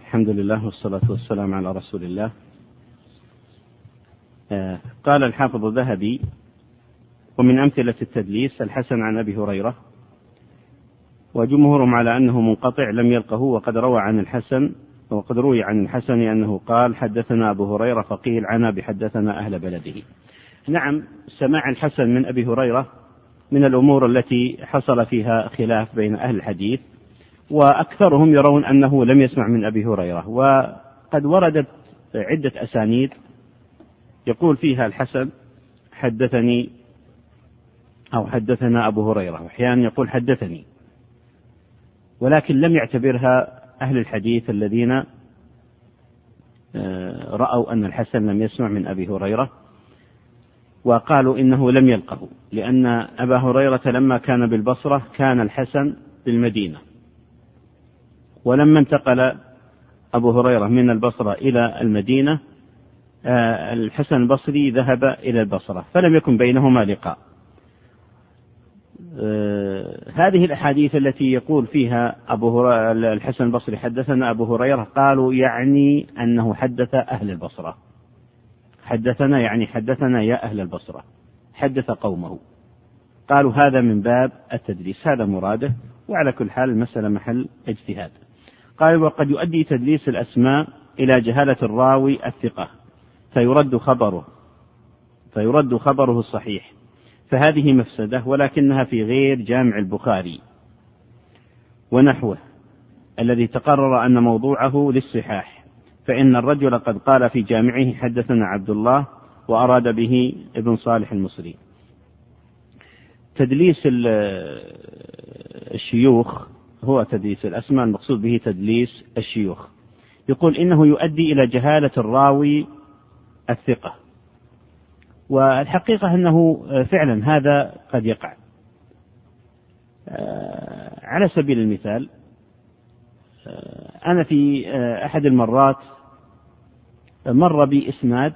الحمد لله والصلاة والسلام على رسول الله. قال الحافظ الذهبي: ومن أمثلة التدليس الحسن عن أبي هريرة، وجمهورهم على أنه منقطع لم يلقه، وقد روي عن الحسن أنه قال: حدثنا أبو هريرة فقيل عنا بحدثنا أهل بلده. نعم، سماع الحسن من أبي هريرة من الأمور التي حصل فيها خلاف بين أهل الحديث، وأكثرهم يرون أنه لم يسمع من أبي هريرة، وقد وردت عدة أسانيد يقول فيها الحسن حدثني أو حدثنا أبو هريرة، وأحيانا يقول حدثني، ولكن لم يعتبرها أهل الحديث الذين رأوا أن الحسن لم يسمع من أبي هريرة، وقالوا إنه لم يلقه، لأن أبا هريرة لما كان بالبصرة كان الحسن بالمدينة، ولما انتقل أبو هريرة من البصرة إلى المدينة الحسن البصري ذهب إلى البصرة، فلم يكن بينهما لقاء. هذه الأحاديث التي يقول فيها الحسن البصري حدثنا أبو هريرة، قالوا يعني أنه حدث أهل البصرة، حدثنا يعني حدثنا يا أهل البصرة، حدث قومه، قالوا هذا من باب التدليس، هذا مراده، وعلى كل حال المسألة محل اجتهاد. قال: وقد يؤدي تدليس الأسماء إلى جهالة الراوي الثقة فيرد خبره الصحيح، فهذه مفسدة، ولكنها في غير جامع البخاري ونحوه الذي تقرر أن موضوعه للصحاح، فإن الرجل قد قال في جامعه حدثنا عبد الله وأراد به ابن صالح المصري. تدليس الشيوخ هو تدليس الأسماء، المقصود به تدليس الشيوخ. يقول إنه يؤدي إلى جهالة الراوي الثقة، والحقيقة أنه فعلا هذا قد يقع. على سبيل المثال، أنا في أحد المرات مر بي إسناد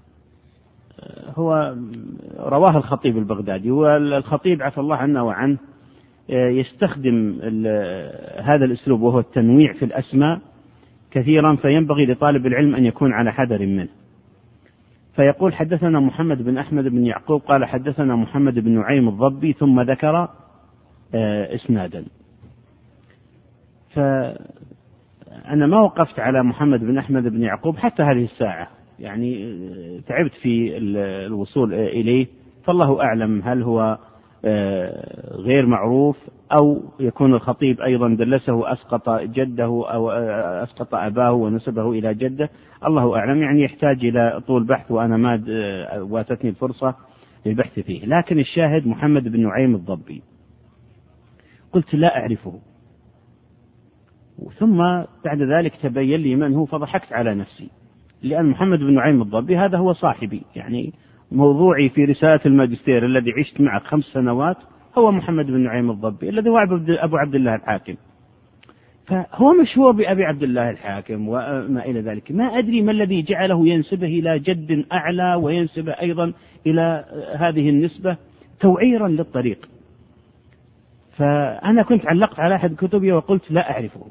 هو رواه الخطيب البغدادي، والخطيب عفى الله عنه وعنه يستخدم هذا الأسلوب وهو التنويع في الأسماء كثيرا، فينبغي لطالب العلم أن يكون على حذر منه. فيقول حدثنا محمد بن أحمد بن يعقوب قال حدثنا محمد بن نعيم الضبي، ثم ذكر إسنادا. فأنا ما وقفت على محمد بن أحمد بن يعقوب حتى هذه الساعة، يعني تعبت في الوصول إليه، فالله أعلم هل هو غير معروف أو يكون الخطيب أيضا دلسه، أسقط جده أو أسقط أباه ونسبه إلى جده، الله أعلم، يعني يحتاج إلى طول بحث، وأنا ما واتتني الفرصة للبحث فيه. لكن الشاهد محمد بن نعيم الضبي، قلت لا أعرفه، ثم بعد ذلك تبين لي من هو، فضحكت على نفسي، لأن محمد بن نعيم الضبي هذا هو صاحبي، يعني موضوعي في رسالة الماجستير الذي عشت معه 5 سنوات هو محمد بن نعيم الضبي الذي هو أبو عبد الله الحاكم، فهو مشهور بأبي عبد الله الحاكم وما إلى ذلك. ما أدري ما الذي جعله ينسبه إلى جد أعلى وينسبه أيضا إلى هذه النسبة توعيرا للطريق. فأنا كنت علقت على أحد كتبي وقلت لا أعرفه.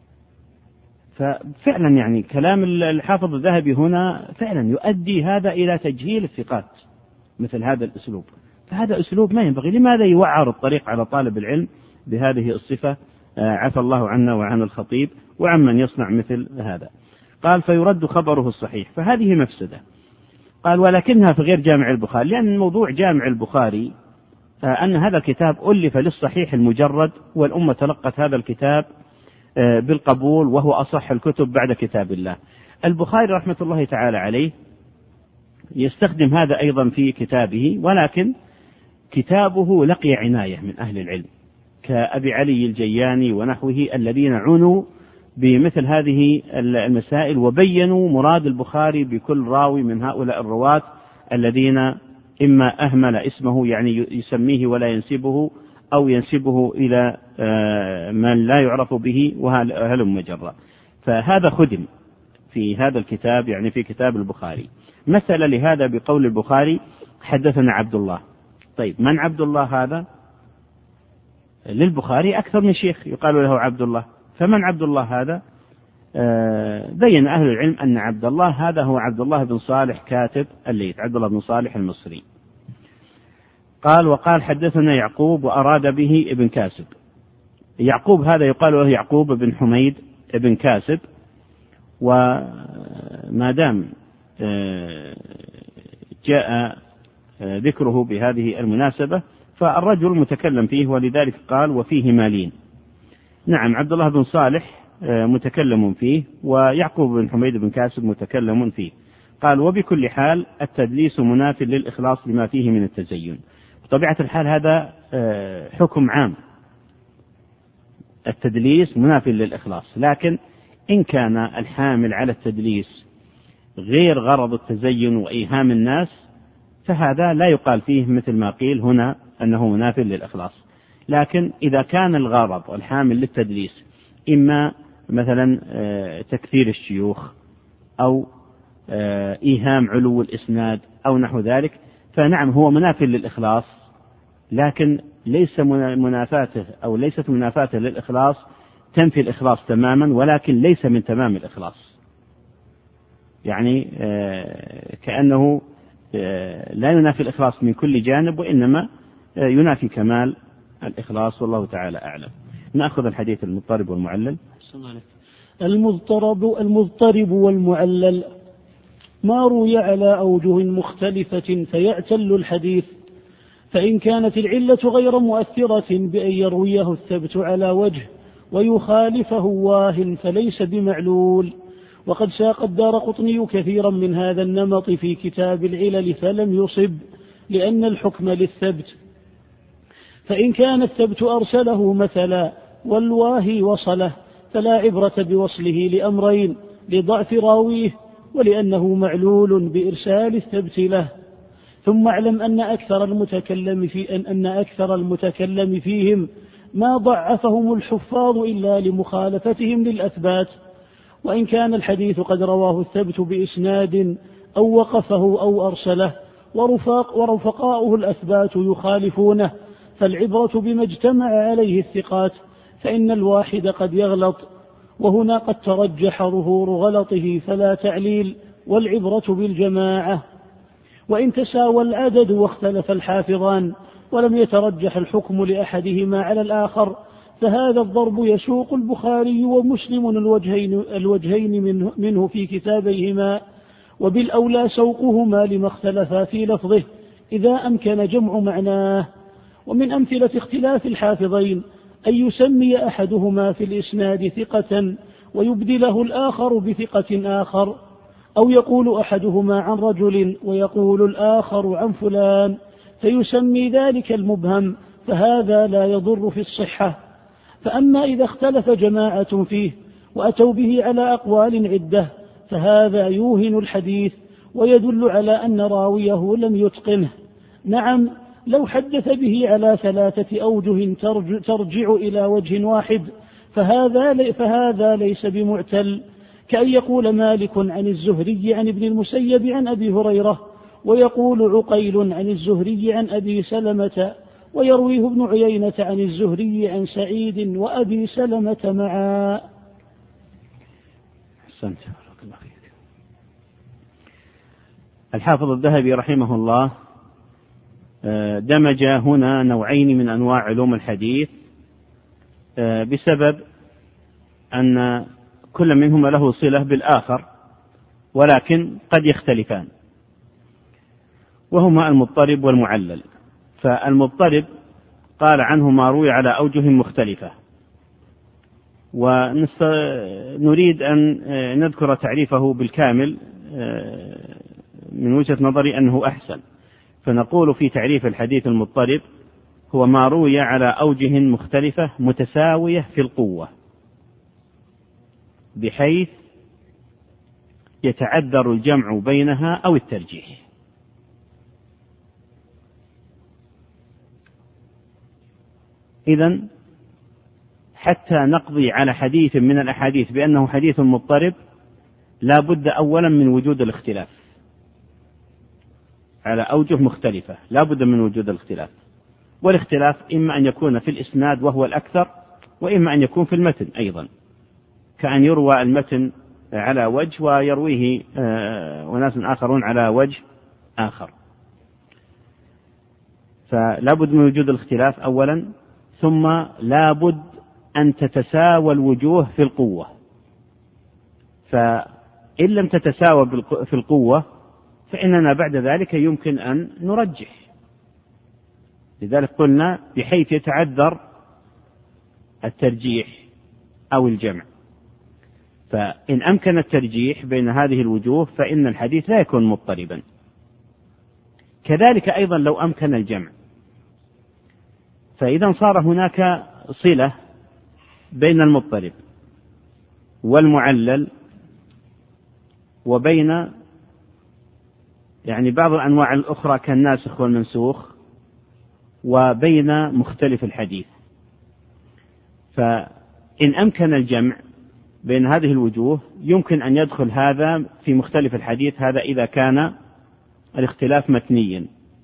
ففعلا يعني كلام الحافظ الذهبي هنا فعلا يؤدي هذا إلى تجهيل الثقات، مثل هذا الأسلوب، فهذا أسلوب ما ينبغي. لماذا يوعر الطريق على طالب العلم بهذه الصفة؟ عفى الله عنا وعن الخطيب وعمن يصنع مثل هذا. قال: فيرد خبره الصحيح، فهذه مفسدة. قال: ولكنها في غير جامع البخاري، لأن موضوع جامع البخاري أن هذا الكتاب ألف للصحيح المجرد، والأمة تلقت هذا الكتاب بالقبول، وهو أصح الكتب بعد كتاب الله. البخاري رحمة الله تعالى عليه يستخدم هذا أيضا في كتابه، ولكن كتابه لقي عناية من أهل العلم كأبي علي الجياني ونحوه، الذين عنوا بمثل هذه المسائل وبينوا مراد البخاري بكل راوي من هؤلاء الرواة الذين إما أهمل اسمه، يعني يسميه ولا ينسبه، أو ينسبه إلى من لا يعرف به وهلم مجرى. فهذا خدم في هذا الكتاب، يعني في كتاب البخاري. مثل لهذا بقول البخاري حدثنا عبد الله. طيب، من عبد الله هذا؟ للبخاري أكثر من شيخ يقال له عبد الله، فمن عبد الله هذا؟ بين أهل العلم أن عبد الله هذا هو عبد الله بن صالح كاتب الليث، عبد الله بن صالح المصري. قال وقال حدثنا يعقوب وأراد به ابن كاسب. يعقوب هذا يقال له يعقوب بن حميد ابن كاسب، وما دام جاء ذكره بهذه المناسبة فالرجل متكلم فيه، ولذلك قال وفيه مالين. نعم، عبد الله بن صالح متكلم فيه، ويعقوب بن حميد بن كاسب متكلم فيه. قال وبكل حال التدليس مناف للإخلاص لما فيه من التزين. بطبيعة الحال هذا حكم عام، التدليس مناف للإخلاص، لكن إن كان الحامل على التدليس غير غرض التزين وإيهام الناس فهذا لا يقال فيه مثل ما قيل هنا أنه مناف للإخلاص. لكن إذا كان الغرض الحامل للتدليس إما مثلا تكثير الشيوخ أو إيهام علو الإسناد أو نحو ذلك فنعم هو مناف للإخلاص، لكن ليس منافاته أو ليست منافاته للإخلاص تنفي الإخلاص تماما، ولكن ليس من تمام الإخلاص، يعني كأنه لا ينافي الإخلاص من كل جانب، وإنما ينافي كمال الإخلاص، والله تعالى أعلم. نأخذ الحديث المضطرب والمعلل. المضطرب والمعلل ما روي على أوجه مختلفة فيعتل الحديث، فإن كانت العلة غير مؤثرة بأن يرويه الثبت على وجه ويخالفه واه فليس بمعلول. وقد ساق الدارقطني كثيرا من هذا النمط في كتاب العلل فلم يصب، لأن الحكم للثبت. فإن كان الثبت أرسله مثلا والواهي وصله فلا عبرة بوصله لأمرين: لضعف راويه ولأنه معلول بإرسال الثبت له. ثم اعلم أن أكثر المتكلم فيهم ما ضعفهم الحفاظ إلا لمخالفتهم للأثبات. وإن كان الحديث قد رواه الثبت بإسناد أو وقفه أو أرسله ورفقاؤه الأثبات يخالفونه فالعبرة بما اجتمع عليه الثقات، فإن الواحد قد يغلط، وهنا قد ترجح ظهور غلطه فلا تعليل، والعبرة بالجماعة. وإن تساوى العدد واختلف الحافظان ولم يترجح الحكم لأحدهما على الآخر فهذا الضرب يسوق البخاري ومسلم الوجهين منه في كتابيهما، وبالأولى سوقهما لما اختلفا في لفظه إذا أمكن جمع معناه. ومن أمثلة اختلاف الحافظين أن يسمي أحدهما في الإسناد ثقة ويبدله الآخر بثقة آخر، أو يقول أحدهما عن رجل ويقول الآخر عن فلان فيسمي ذلك المبهم، فهذا لا يضر في الصحة. فأما إذا اختلف جماعة فيه وأتوا به على أقوال عدة فهذا يوهن الحديث ويدل على أن راويه لم يتقنه. نعم، لو حدث به على 3 أوجه ترجع إلى وجه واحد فهذا ليس بمعتل، كأن يقول مالك عن الزهري عن ابن المسيب عن أبي هريرة، ويقول عقيل عن الزهري عن أبي سلمة، ويرويه ابن عيينة عن الزهري عن سعيد وأبي سلمة معا. الحافظ الذهبي رحمه الله دمج هنا نوعين من أنواع علوم الحديث بسبب أن كل منهما له صلة بالآخر ولكن قد يختلفان، وهما المضطرب والمعلل. فالمضطرب قال عنه ما روي على أوجه مختلفة، ونريد أن نذكر تعريفه بالكامل من وجهة نظري أنه أحسن. فنقول في تعريف الحديث المضطرب هو ما روي على أوجه مختلفة متساوية في القوة بحيث يتعذر الجمع بينها أو الترجيح. إذن حتى نقضي على حديث من الأحاديث بأنه حديث مضطرب لا بد أولا من وجود الاختلاف على أوجه مختلفة، لا بد من وجود الاختلاف، والاختلاف إما أن يكون في الإسناد وهو الأكثر، وإما أن يكون في المتن أيضا. كأن يروى المتن على وجه ويرويه وناس آخرون على وجه آخر. فلا بد من وجود الاختلاف أولا، ثم لا بد أن تتساوى الوجوه في القوة، فإن لم تتساوى في القوة فإننا بعد ذلك يمكن أن نرجح. لذلك قلنا بحيث يتعذر الترجيح أو الجمع، فإن أمكن الترجيح بين هذه الوجوه فإن الحديث لا يكون مضطربا. كذلك أيضا لو أمكن الجمع، فإذا صار هناك صلة بين المضطرب والمعلل وبين بعض الأنواع الأخرى كالناسخ والمنسوخ وبين مختلف الحديث، فإن أمكن الجمع بين هذه الوجوه يمكن أن يدخل هذا في مختلف الحديث، هذا إذا كان الاختلاف متنيا،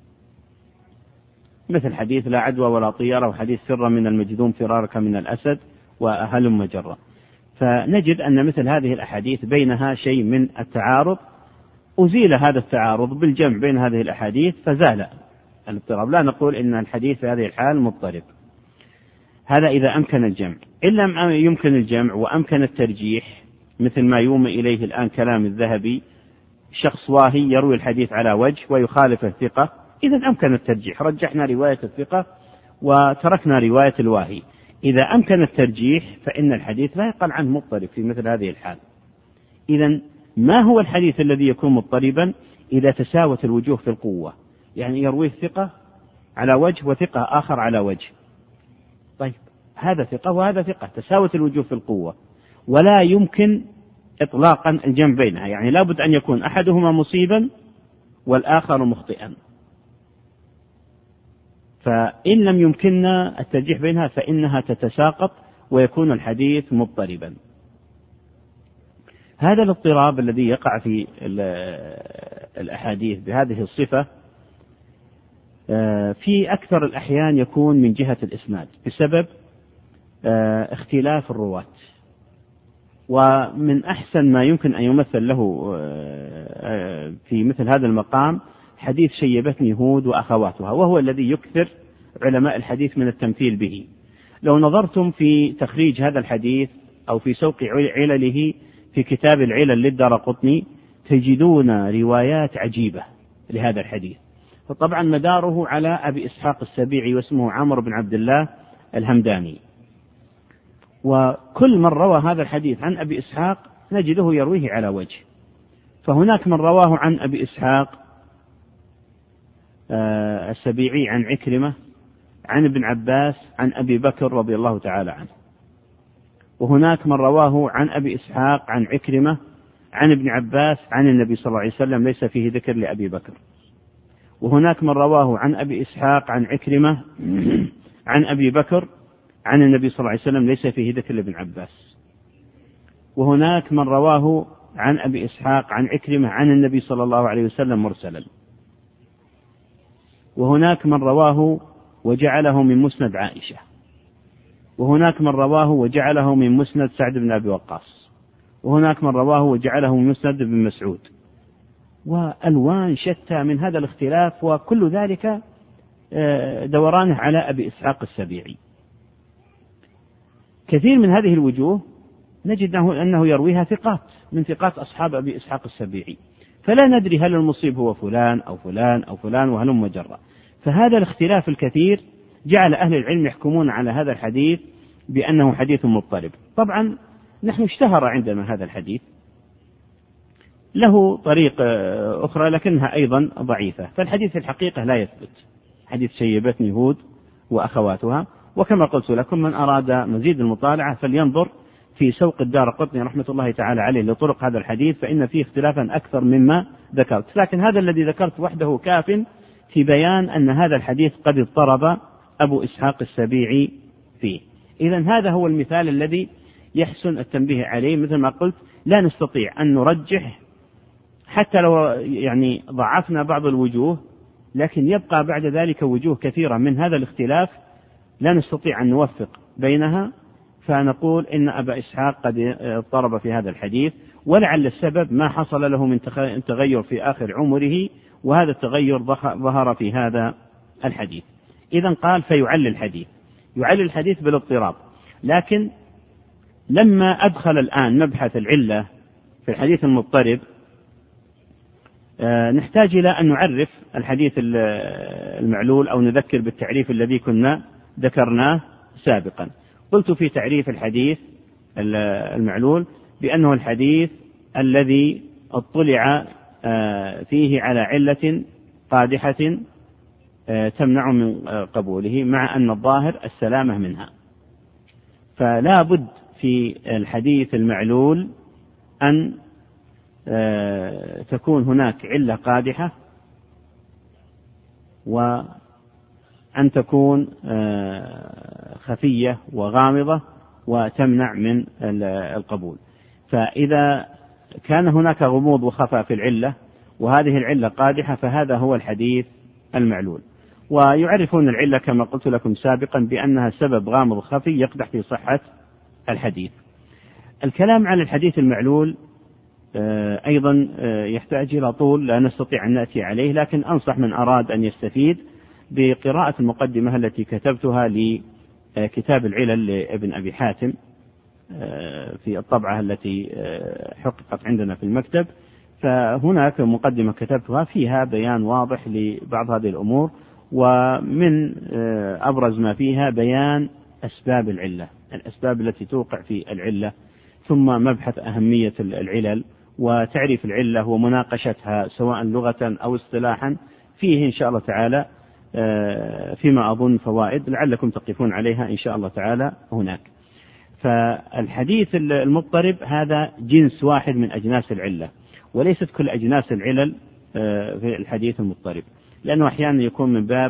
مثل حديث لا عدوى ولا طيرة، وحديث فر من المجذوم فرارك من الأسد وهلم جرة. فنجد أن مثل هذه الأحاديث بينها شيء من التعارض، أزيل هذا التعارض بالجمع بين هذه الأحاديث فزال الاضطراب. لا نقول إن الحديث في هذه الحال مضطرب، هذا إذا أمكن الجمع. إن لم يمكن الجمع وأمكن الترجيح، مثل ما يومي إليه الآن كلام الذهبي، شخص واهي يروي الحديث على وجه ويخالف الثقة، إذا أمكن الترجيح، رجحنا رواية الثقة وتركنا رواية الواهي. إذا أمكن الترجيح فإن الحديث لا يقل عنه مضطرب في مثل هذه الحال. إذا ما هو الحديث الذي يكون مضطربا؟ إذا تساوت الوجوه في القوة، يرويه ثقة على وجه وثقة آخر على وجه. طيب هذا ثقة وهذا ثقة، تساوت الوجوه في القوة، ولا يمكن إطلاقا الجمع بينها، لا بد أن يكون أحدهما مصيبا والآخر مخطئا. فإن لم يمكننا الترجيح بينها فإنها تتساقط ويكون الحديث مضطربا. هذا الاضطراب الذي يقع في الأحاديث بهذه الصفة في أكثر الأحيان يكون من جهة الإسناد بسبب اختلاف الرواة. ومن أحسن ما يمكن أن يمثل له في مثل هذا المقام حديث شيبتني هود وأخواتها، وهو الذي يكثر علماء الحديث من التمثيل به. لو نظرتم في تخريج هذا الحديث أو في سوق علله في كتاب العلل للدارقطني تجدون روايات عجيبة لهذا الحديث. فطبعا مداره على أبي إسحاق السبيعي واسمه عمرو بن عبد الله الهمداني، وكل من روى هذا الحديث عن أبي إسحاق نجده يرويه على وجه. فهناك من رواه عن أبي إسحاق السبيعي عن عكرمة عن ابن عباس عن أبي بكر رضي الله تعالى عنه، وهناك من رواه عن أبي إسحاق عن عكرمة عن ابن عباس عن النبي صلى الله عليه وسلم ليس فيه ذكر لأبي بكر، وهناك من رواه عن أبي إسحاق عن عكرمة عن أبي بكر عن النبي صلى الله عليه وسلم ليس فيه ذكر لابن عباس، وهناك من رواه عن أبي إسحاق عن عكرمة عن النبي صلى الله عليه وسلم مرسلا، وهناك من رواه وجعله من مسند عائشة، وهناك من رواه وجعله من مسند سعد بن أبي وقاص، وهناك من رواه وجعله من مسند بن مسعود، وألوان شتى من هذا الاختلاف، وكل ذلك دورانه على أبي إسحاق السبيعي. كثير من هذه الوجوه نجد أنه يرويها ثقات من ثقات أصحاب أبي إسحاق السبيعي، فلا ندري هل المصيب هو فلان أو فلان أو فلان وهلم جرا. فهذا الاختلاف الكثير جعل أهل العلم يحكمون على هذا الحديث بأنه حديث مضطرب. طبعا نحن اشتهر عندنا هذا الحديث، له طريق أخرى لكنها أيضا ضعيفة، فالحديث في الحقيقة لا يثبت، حديث شيبتني هود وأخواتها. وكما قلت لكم من أراد مزيد المطالعة فلينظر في سوق الدارقطني رحمة الله تعالى عليه لطرق هذا الحديث، فإن فيه اختلافا أكثر مما ذكرت، لكن هذا الذي ذكرت وحده كاف في بيان أن هذا الحديث قد اضطرب أبو إسحاق السبيعي فيه. إذن هذا هو المثال الذي يحسن التنبيه عليه. مثل ما قلت لا نستطيع أن نرجح حتى لو ضعفنا بعض الوجوه، لكن يبقى بعد ذلك وجوه كثيرة من هذا الاختلاف لا نستطيع أن نوفق بينها، فنقول إن أبا إسحاق قد اضطرب في هذا الحديث، ولعل السبب ما حصل له من تغير في آخر عمره، وهذا التغير ظهر في هذا الحديث. إذن قال فيعل الحديث، يعل الحديث بالاضطراب. لكن لما أدخل الآن مبحث العلة في الحديث المضطرب، نحتاج إلى أن نعرف الحديث المعلول أو نذكر بالتعريف الذي كنا ذكرناه سابقا. قلت في تعريف الحديث المعلول بأنه الحديث الذي اطلع فيه على علة قادحة تمنع من قبوله مع أن الظاهر السلامة منها. فلا بد في الحديث المعلول أن تكون هناك علة قادحة، وأن تكون خفية وغامضة وتمنع من القبول. فإذا كان هناك غموض وخفاء في العلة وهذه العلة قادحة فهذا هو الحديث المعلول. ويعرفون العلة كما قلت لكم سابقا بأنها سبب غامض خفي يقدح في صحة الحديث. الكلام على الحديث المعلول أيضا يحتاج إلى طول، لا نستطيع أن نأتي عليه، لكن أنصح من أراد أن يستفيد بقراءة المقدمة التي كتبتها لكتاب العلل لابن أبي حاتم في الطبعة التي حققت عندنا في المكتب. فهناك مقدمة كتبتها فيها بيان واضح لبعض هذه الأمور، ومن أبرز ما فيها بيان أسباب العلة، الأسباب التي توقع في العلة، ثم مبحث أهمية العلل وتعريف العلة ومناقشتها سواء لغة أو اصطلاحا. فيه إن شاء الله تعالى فيما أظن فوائد لعلكم تقفون عليها إن شاء الله تعالى هناك. فالحديث المضطرب هذا جنس واحد من أجناس العلة، وليست كل أجناس العلل في الحديث المضطرب، لأنه أحيانا يكون من باب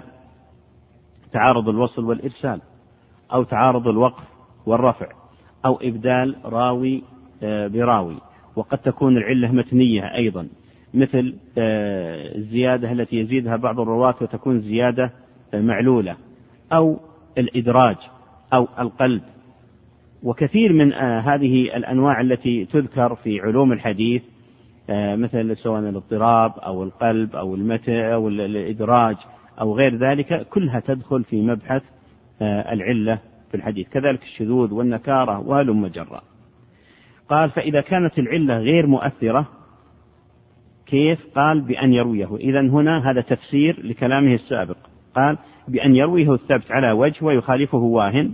تعارض الوصل والإرسال، أو تعارض الوقف والرفع، أو إبدال راوي براوي. وقد تكون العلة متنية أيضا، مثل الزيادة التي يزيدها بعض الرواة وتكون زيادة معلولة، أو الإدراج، أو القلب. وكثير من هذه الأنواع التي تذكر في علوم الحديث مثل سواء الاضطراب أو القلب أو أو الإدراج أو غير ذلك، كلها تدخل في مبحث العلة في الحديث. كذلك الشذوذ والنكارة وهلم جرا. قال فإذا كانت العلة غير مؤثرة كيف؟ قال بأن يرويه. إذن هنا هذا تفسير لكلامه السابق، قال بأن يرويه الثبت على وجه ويخالفه واهن،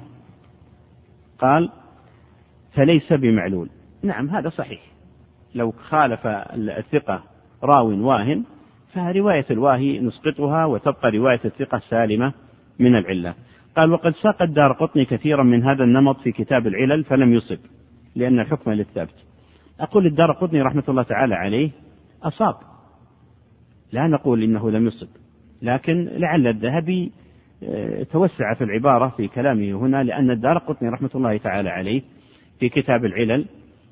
قال فليس بمعلول. نعم هذا صحيح، لو خالف الثقة راو واهن فرواية الواهي نسقطها وتبقى رواية الثقة سالمة من العلة. قال وقد ساق الدارقطني كثيرا من هذا النمط في كتاب العلل فلم يصب لأن الحكم للثبت. أقول الدارقطني رحمة الله تعالى عليه أصاب، لا نقول إنه لم يصب، لكن لعل الذهبي توسع في العبارة في كلامه هنا، لأن الدارقطني رحمة الله تعالى عليه في كتاب العلل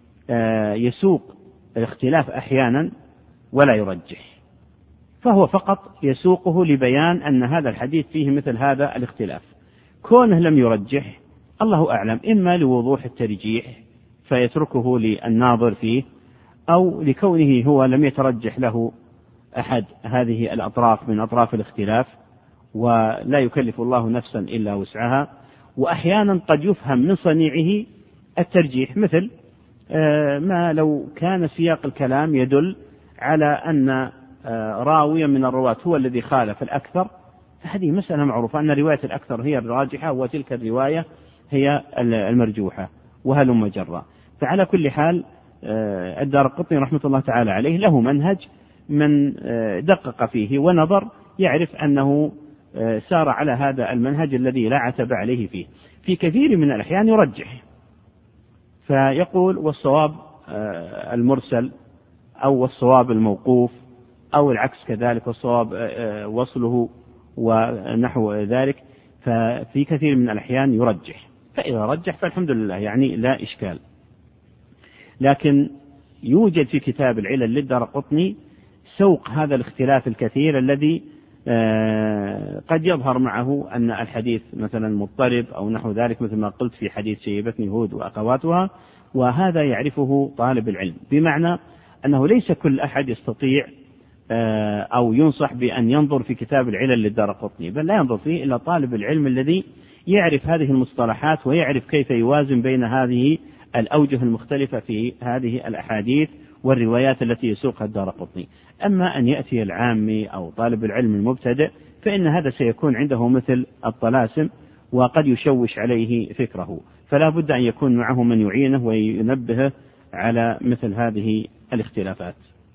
يسوق الاختلاف أحيانا ولا يرجح، فهو فقط يسوقه لبيان أن هذا الحديث فيه مثل هذا الاختلاف. كونه لم يرجح الله أعلم، إما لوضوح الترجيح فيتركه للناظر فيه، أو لكونه هو لم يترجح له أحد هذه الأطراف من أطراف الاختلاف، ولا يكلف الله نفسا إلا وسعها. وأحيانا قد يفهم من صنيعه الترجيح، مثل ما لو كان سياق الكلام يدل على أن راويا من الرواة هو الذي خالف الأكثر، فهذه مسألة معروفة أن رواية الأكثر هي الراجحة وتلك الرواية هي المرجوحة وهلم جرا. فعلى كل حال الدارقطني رحمة الله تعالى عليه له منهج، من دقق فيه ونظر يعرف أنه سار على هذا المنهج الذي لا عتب عليه فيه. في كثير من الأحيان يرجح فيقول والصواب المرسل، أو الصواب الموقوف، أو العكس كذلك، والصواب وصله ونحو ذلك. ففي كثير من الأحيان يرجح، فإذا رجح فالحمد لله يعني لا إشكال. لكن يوجد في كتاب العلل للدارقطني سوق هذا الاختلاف الكثير الذي قد يظهر معه أن الحديث مثلا مضطرب أو نحو ذلك، مثل ما قلت في حديث شيبتني هود وأخواتها، وهذا يعرفه طالب العلم، بمعنى أنه ليس كل أحد يستطيع أو ينصح بأن ينظر في كتاب العلل للدارقطني، بل لا ينظر فيه إلا طالب العلم الذي يعرف هذه المصطلحات ويعرف كيف يوازن بين هذه الأوجه المختلفة في هذه الأحاديث والروايات التي يسوقها الدارقطني. أما أن يأتي العامي أو طالب العلم المبتدئ فإن هذا سيكون عنده مثل الطلاسم وقد يشوش عليه فكره، فلا بد أن يكون معه من يعينه وينبهه على مثل هذه الاختلافات.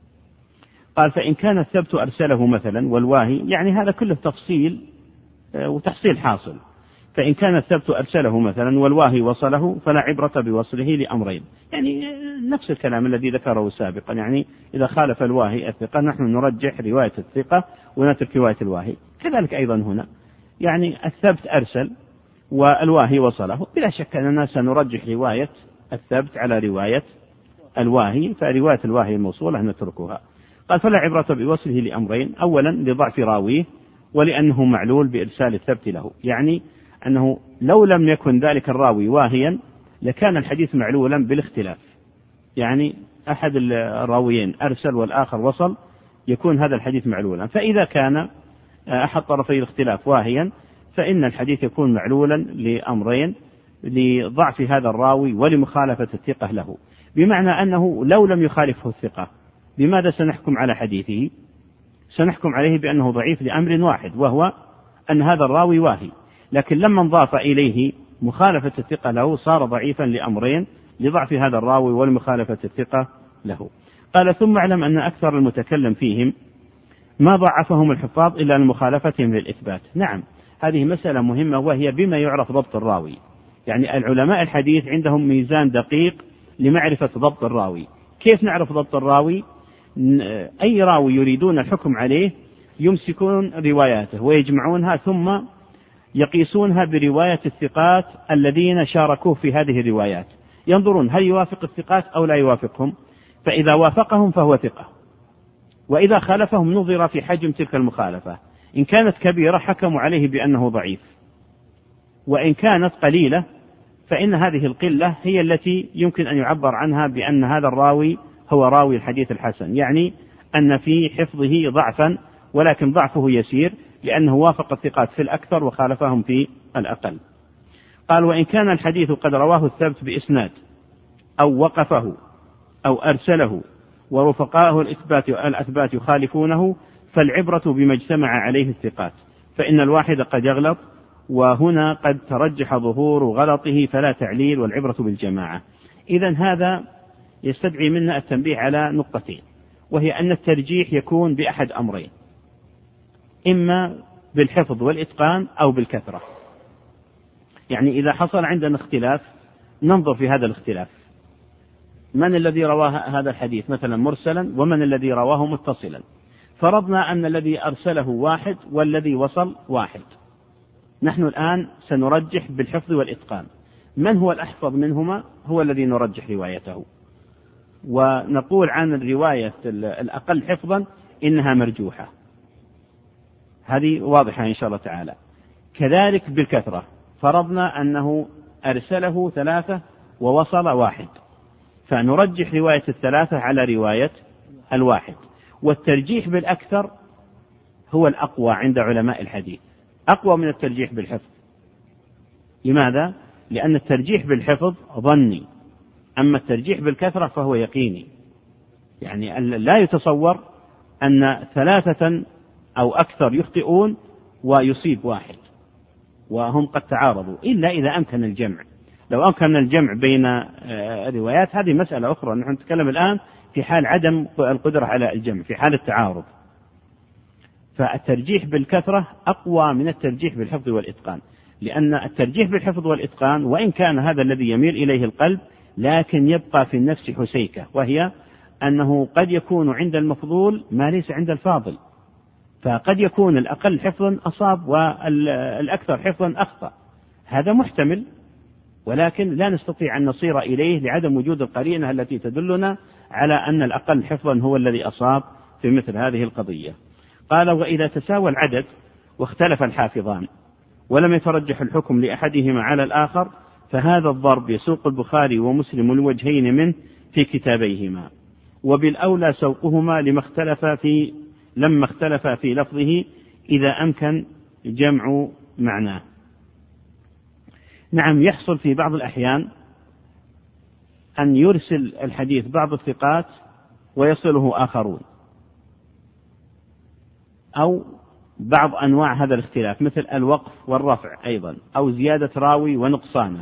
قال: فإن كان الثبت أرسله مثلا والواهي، يعني هذا كله تفصيل وتحصيل حاصل. فإن كان الثبت أرسله مثلا والواهي وصله فلا عبرة بوصله لأمرين، يعني نفس الكلام الذي ذكره سابقا، يعني إذا خالف الواهي الثقة نحن نرجح رواية الثقة ونترك رواية الواهي، كذلك أيضا هنا، يعني الثبت أرسل والواهي وصله، بلا شك أننا سنرجح رواية الثبت على رواية الواهي، فرواية الواهي الموصولة نتركها. قال: فلا عبرة بوصله لأمرين: أولا لضعف راويه، ولأنه معلول بإرسال الثبت له، يعني أنه لو لم يكن ذلك الراوي واهيا لكان الحديث معلولا بالاختلاف، يعني أحد الراويين أرسل والآخر وصل يكون هذا الحديث معلولا، فإذا كان أحد طرفي الاختلاف واهيا فإن الحديث يكون معلولا لأمرين: لضعف هذا الراوي ولمخالفة الثقة له، بمعنى أنه لو لم يخالفه الثقة بماذا سنحكم على حديثه؟ سنحكم عليه بأنه ضعيف لأمر واحد، وهو أن هذا الراوي واهي، لكن لما انضاف إليه مخالفة الثقة له صار ضعيفا لأمرين: لضعف هذا الراوي ولمخالفة الثقة له. قال: ثم اعلم أن أكثر المتكلم فيهم ما ضعفهم الحفاظ إلا لمخالفتهم للإثبات. نعم، هذه مسألة مهمة، وهي بما يعرف ضبط الراوي، يعني العلماء الحديث عندهم ميزان دقيق لمعرفة ضبط الراوي. كيف نعرف ضبط الراوي؟ أي راوي يريدون الحكم عليه يمسكون رواياته ويجمعونها ثم يقيسونها برواية الثقات الذين شاركوه في هذه الروايات، ينظرون هل يوافق الثقات أو لا يوافقهم، فإذا وافقهم فهو ثقة، وإذا خالفهم نظر في حجم تلك المخالفة، إن كانت كبيرة حكموا عليه بأنه ضعيف، وإن كانت قليلة فإن هذه القلة هي التي يمكن أن يعبر عنها بأن هذا الراوي هو راوي الحديث الحسن، يعني أن في حفظه ضعفا ولكن ضعفه يسير لأنه وافق الثقات في الأكثر وخالفهم في الأقل. قال: وإن كان الحديث قد رواه الثبت بإسناد أو وقفه أو أرسله ورفقاءه الأثبات يخالفونه فالعبرة بما اجتمع عليه الثقات، فإن الواحد قد يغلط، وهنا قد ترجح ظهور غلطه فلا تعليل، والعبرة بالجماعة. إذن هذا يستدعي منا التنبيه على نقطتين، وهي أن الترجيح يكون بأحد أمرين: إما بالحفظ والإتقان أو بالكثرة. يعني إذا حصل عندنا اختلاف ننظر في هذا الاختلاف، من الذي رواه هذا الحديث مثلا مرسلا ومن الذي رواه متصلا، فرضنا أن الذي أرسله واحد والذي وصل واحد، نحن الآن سنرجح بالحفظ والإتقان، من هو الأحفظ منهما هو الذي نرجح روايته، ونقول عن الرواية الأقل حفظا إنها مرجوحة، هذه واضحة إن شاء الله تعالى. كذلك بالكثرة، فرضنا أنه أرسله 3 ووصل 1، فنرجح رواية 3 على رواية 1، والترجيح بالأكثر هو الأقوى عند علماء الحديث، أقوى من الترجيح بالحفظ. لماذا؟ لأن الترجيح بالحفظ ظني، أما الترجيح بالكثرة فهو يقيني، يعني لا يتصور أن 3 أو أكثر يخطئون ويصيب 1 وهم قد تعارضوا، إلا إذا أمكن الجمع. لو أمكن الجمع بين الروايات هذه مسألة أخرى، نحن نتكلم الآن في حال عدم القدرة على الجمع، في حال التعارض. فالترجيح بالكثرة أقوى من الترجيح بالحفظ والإتقان، لأن الترجيح بالحفظ والإتقان وإن كان هذا الذي يميل إليه القلب لكن يبقى في النفس حسيكة، وهي أنه قد يكون عند المفضول ما ليس عند الفاضل، فقد يكون الأقل حفظا أصاب والأكثر حفظا أخطأ، هذا محتمل، ولكن لا نستطيع أن نصير إليه لعدم وجود القرينة التي تدلنا على أن الأقل حفظا هو الذي أصاب في مثل هذه القضية. قال: وإذا تساوى العدد واختلف الحافظان ولم يترجح الحكم لأحدهما على الآخر فهذا الضرب يسوق البخاري ومسلم الوجهين منه في كتابيهما، وبالأولى سوقهما لما اختلف في لفظه إذا أمكن جمع معناه. نعم، يحصل في بعض الأحيان أن يرسل الحديث بعض الثقات ويصله آخرون، أو بعض أنواع هذا الاختلاف مثل الوقف والرفع أيضا، أو زيادة راوي ونقصانه.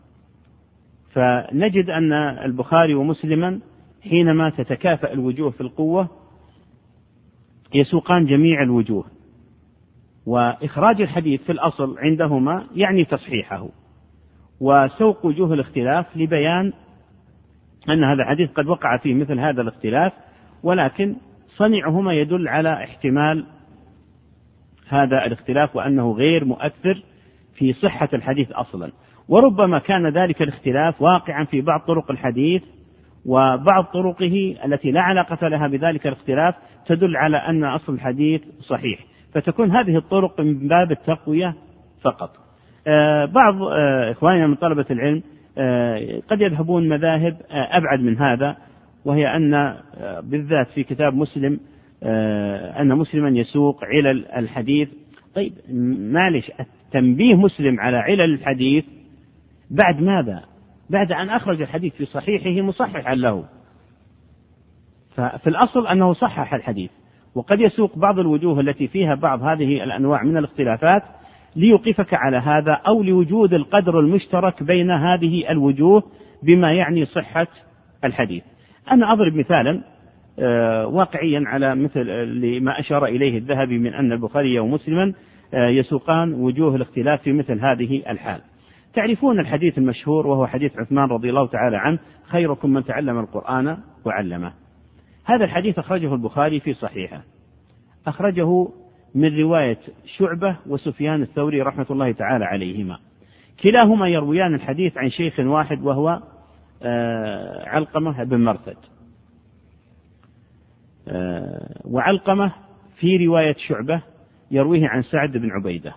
فنجد أن البخاري ومسلما حينما تتكافأ الوجوه في القوة يسوقان جميع الوجوه، وإخراج الحديث في الأصل عندهما يعني تصحيحه، وسوق وجوه الاختلاف لبيان أن هذا الحديث قد وقع فيه مثل هذا الاختلاف، ولكن صنيعهما يدل على احتمال هذا الاختلاف وأنه غير مؤثر في صحة الحديث أصلا. وربما كان ذلك الاختلاف واقعا في بعض طرق الحديث، وبعض طرقه التي لا علاقة لها بذلك الاختلاف تدل على أن أصل الحديث صحيح، فتكون هذه الطرق من باب التقوية فقط. بعض إخواننا من طلبة العلم قد يذهبون مذاهب أبعد من هذا، وهي أن بالذات في كتاب مسلم أن مسلما يسوق علل الحديث. طيب معلش، التنبيه مسلم على علل الحديث بعد ماذا؟ بعد أن أخرج الحديث في صحيحه مصححا له، ففي الأصل أنه صحح الحديث، وقد يسوق بعض الوجوه التي فيها بعض هذه الأنواع من الاختلافات ليوقفك على هذا، أو لوجود القدر المشترك بين هذه الوجوه بما يعني صحة الحديث. أنا أضرب مثالا واقعيا على مثل لما أشار إليه الذهبي من أن البخاري ومسلما يسوقان وجوه الاختلاف في مثل هذه الحال. تعرفون الحديث المشهور وهو حديث عثمان رضي الله تعالى عنه: خيركم من تعلم القرآن وعلمه. هذا الحديث أخرجه البخاري في صحيحه، أخرجه من رواية شعبة وسفيان الثوري رحمة الله تعالى عليهما، كلاهما يرويان الحديث عن شيخ واحد وهو علقمة بن مرثد. وعلقمة في رواية شعبة يرويه عن سعد بن عبيدة،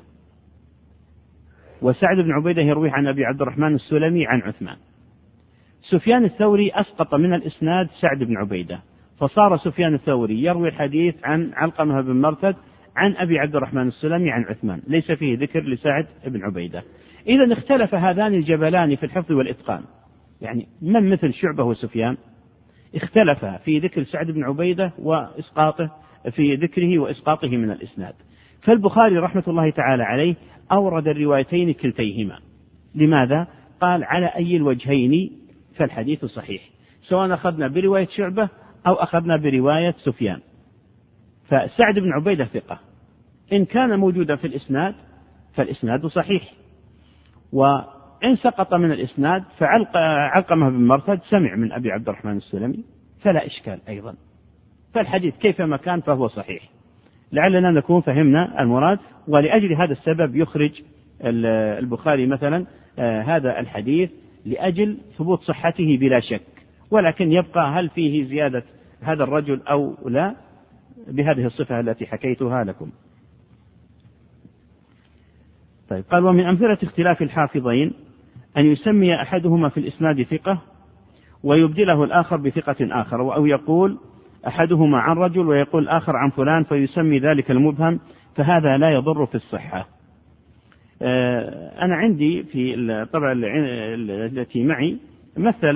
وسعد بن عبيدة يرويه عن أبي عبد الرحمن السلمي عن عثمان. سفيان الثوري أسقط من الإسناد سعد بن عبيدة، فصار سفيان الثوري يروي الحديث عن علقمة بن مرثد عن أبي عبد الرحمن السلمي عن عثمان، ليس فيه ذكر لسعد بن عبيدة. إذن اختلف هذان الجبلان في الحفظ والإتقان، يعني من مثل شعبة وسفيان اختلف في ذكر سعد بن عبيدة وإسقاطه، في ذكره وإسقاطه من الإسناد. فالبخاري رحمة الله تعالى عليه أورد الروايتين كلتيهما. لماذا؟ قال: على أي الوجهين فالحديث صحيح، سواء أخذنا برواية شعبة أو أخذنا برواية سفيان. فسعد بن عبيدة ثقة، إن كان موجودا في الإسناد فالإسناد صحيح، وإن سقط من الإسناد فعلقمة بن مرثد سمع من أبي عبد الرحمن السلمي فلا إشكال أيضا، فالحديث كيفما كان فهو صحيح. لعلنا نكون فهمنا المراد. ولأجل هذا السبب يخرج البخاري مثلا هذا الحديث لأجل ثبوت صحته بلا شك، ولكن يبقى هل فيه زيادة هذا الرجل أو لا بهذه الصفة التي حكيتها لكم. طيب، قال: ومن أمثلة اختلاف الحافظين أن يسمي أحدهما في الإسناد ثقة ويبدله الآخر بثقة آخر، أو يقول أحدهما عن رجل ويقول الآخر عن فلان فيسمي ذلك المبهم، فهذا لا يضر في الصحة. أنا عندي في الطبعة التي معي مثل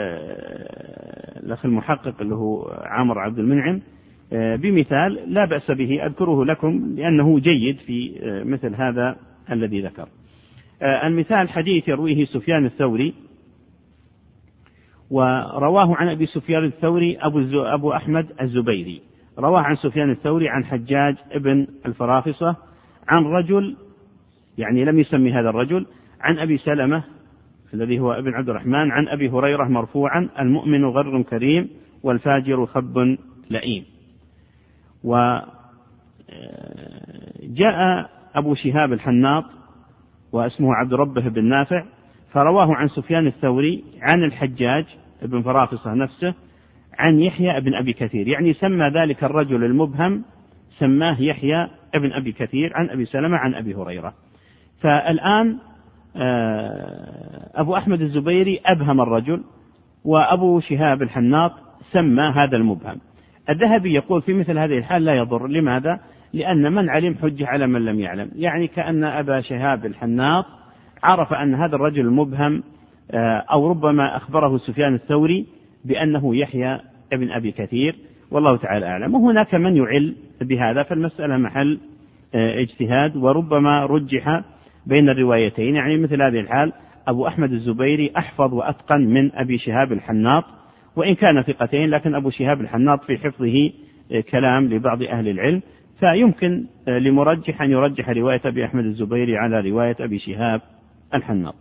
الأخ المحقق اللي هو عامر عبد المنعم بمثال لا بأس به، أذكره لكم لأنه جيد في مثل هذا الذي ذكر. المثال حديث يرويه سفيان الثوري، ورواه عن أبي سفيان الثوري أبو أحمد الزبيري، رواه عن سفيان الثوري عن حجاج ابن الفرافصة عن رجل، يعني لم يسمي هذا الرجل، عن أبي سلمة الذي هو ابن عبد الرحمن عن أبي هريرة مرفوعا: المؤمن غر كريم والفاجر خب لئيم. وجاء أبو شهاب الحناط واسمه عبد ربه بن نافع فرواه عن سفيان الثوري عن الحجاج ابن فرافصة نفسه عن يحيى بن أبي كثير، يعني سمى ذلك الرجل المبهم سماه يحيى ابن أبي كثير عن أبي سلمة عن أبي هريرة. فالآن أبو أحمد الزبيري أبهم الرجل، وأبو شهاب الحناط سمى هذا المبهم. الذهبي يقول في مثل هذه الحال لا يضر. لماذا؟ لأن من علم حجة على من لم يعلم، يعني كأن أبا شهاب الحناط عرف أن هذا الرجل المبهم، أو ربما أخبره سفيان الثوري بأنه يحيى ابن أبي كثير، والله تعالى أعلم. وهناك من يعل بهذا، فالمسألة محل اجتهاد، وربما رجح بين الروايتين. يعني مثل هذه الحال أبو أحمد الزبيري أحفظ وأتقن من أبي شهاب الحناط، وإن كان ثقتين، لكن أبو شهاب الحناط في حفظه كلام لبعض أهل العلم، فيمكن لمرجح أن يرجح رواية أبي أحمد الزبيري على رواية أبي شهاب الحناط.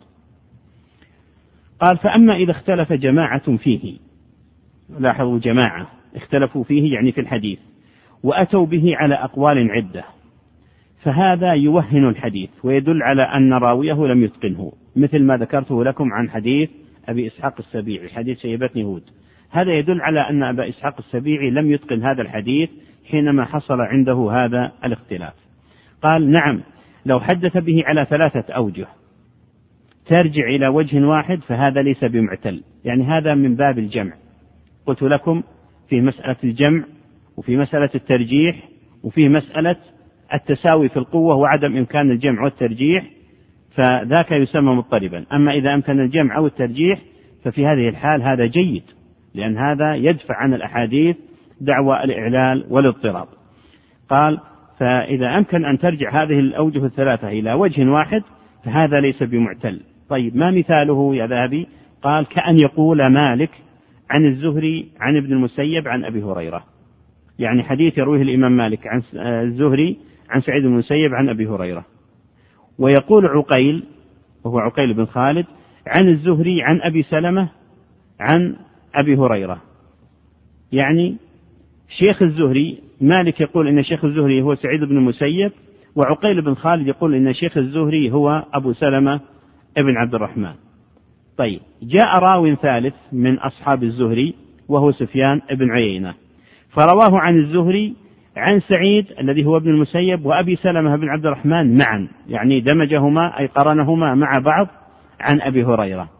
قال: فأما إذا اختلف جماعة فيه، لاحظوا جماعة اختلفوا فيه يعني في الحديث، وأتوا به على أقوال عدة، فهذا يوهن الحديث ويدل على أن راويه لم يتقنه، مثل ما ذكرته لكم عن حديث أبي إسحاق السبيعي، حديث شيبتني هود. هذا يدل على أن أبا إسحاق السبيعي لم يتقن هذا الحديث حينما حصل عنده هذا الاختلاف. قال: نعم، لو حدث به على 3 أوجه ترجع إلى وجه واحد فهذا ليس بمعتل، يعني هذا من باب الجمع. قلت لكم في مسألة الجمع، وفي مسألة الترجيح، وفي مسألة التساوي في القوة وعدم إمكان الجمع والترجيح، فذاك يسمى مضطربا. أما إذا أمكن الجمع أو الترجيح ففي هذه الحال هذا جيد، لأن هذا يدفع عن الأحاديث دعوى الإعلال والاضطراب. قال: فإذا أمكن أن ترجع هذه الأوجه 3 إلى وجه واحد فهذا ليس بمعتل. طيب، ما مثاله يا ذهبي؟ قال: كأن يقول مالك عن الزهري عن ابن المسيب عن أبي هريرة، يعني حديث يرويه الإمام مالك عن الزهري عن سعيد بن المسيب عن أبي هريرة، ويقول عقيل وهو عقيل بن خالد عن الزهري عن أبي سلمة عن أبي هريرة. يعني شيخ الزهري مالك يقول إن شيخ الزهري هو سعيد بن المسيب، وعقيل بن خالد يقول إن شيخ الزهري هو أبو سلمة ابن عبد الرحمن. طيب، جاء راو ثالث من أصحاب الزهري وهو سفيان ابن عيينة، فرواه عن الزهري عن سعيد الذي هو ابن المسيب وأبي سلمة بن عبد الرحمن معا، يعني دمجهما أي قرنهما مع بعض عن أبي هريرة.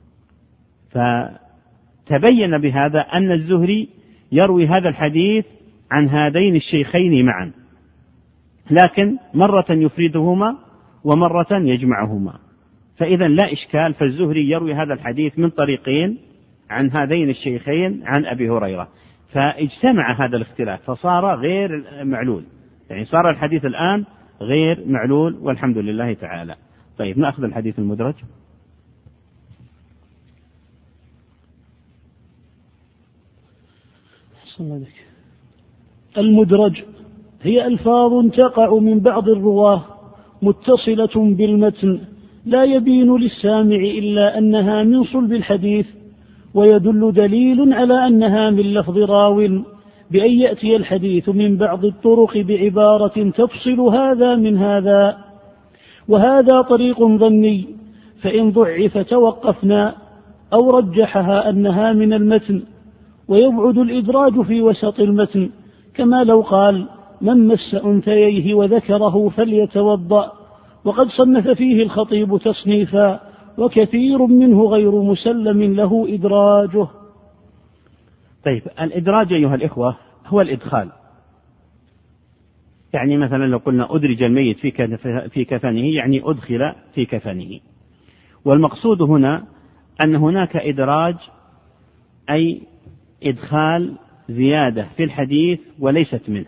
فتبين بهذا أن الزهري يروي هذا الحديث عن هذين الشيخين معا، لكن مرة يفردهما ومرة يجمعهما. فإذا لا إشكال، فالزهري يروي هذا الحديث من طريقين عن هذين الشيخين عن أبي هريرة، فاجتمع هذا الاختلاف فصار غير معلول، يعني صار الحديث الآن غير معلول والحمد لله تعالى. طيب، نأخذ الحديث المدرج. المدرج هي ألفاظ تقع من بعض الرواه متصلة بالمتن لا يبين للسامع إلا أنها من صلب الحديث، ويدل دليل على أنها من لفظ راو بأن يأتي الحديث من بعض الطرق بعبارة تفصل هذا من هذا، وهذا طريق ظني، فإن ضعف توقفنا أو رجحها أنها من المتن، ويبعد الإدراج في وسط المتن، كما لو قال: من مس أنثييه وذكره فليتوضأ، وقد صنف فيه الخطيب تصنيفا، وكثير منه غير مسلم له إدراجه. طيب، الإدراج أيها الإخوة هو الإدخال، يعني مثلا لو قلنا أدرج الميت في كفنه، يعني أدخل في كفنه. والمقصود هنا أن هناك إدراج أي إدخال زيادة في الحديث وليست منه،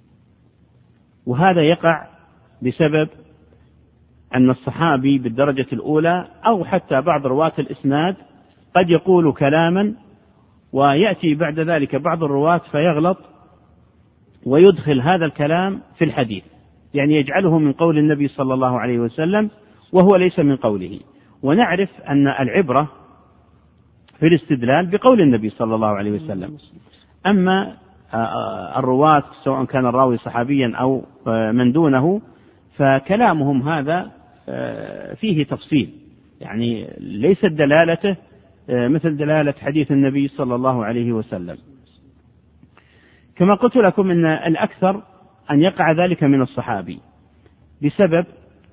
وهذا يقع بسبب أن الصحابي بالدرجة الأولى أو حتى بعض رواة الإسناد قد يقول كلاما ويأتي بعد ذلك بعض الرواة فيغلط ويدخل هذا الكلام في الحديث، يعني يجعله من قول النبي صلى الله عليه وسلم وهو ليس من قوله. ونعرف أن العبرة في الاستدلال بقول النبي صلى الله عليه وسلم. أما الرواة سواء كان الراوي صحابيا أو من دونه فكلامهم هذا فيه تفصيل، يعني ليست دلالته مثل دلالة حديث النبي صلى الله عليه وسلم. كما قلت لكم أن الأكثر أن يقع ذلك من الصحابي بسبب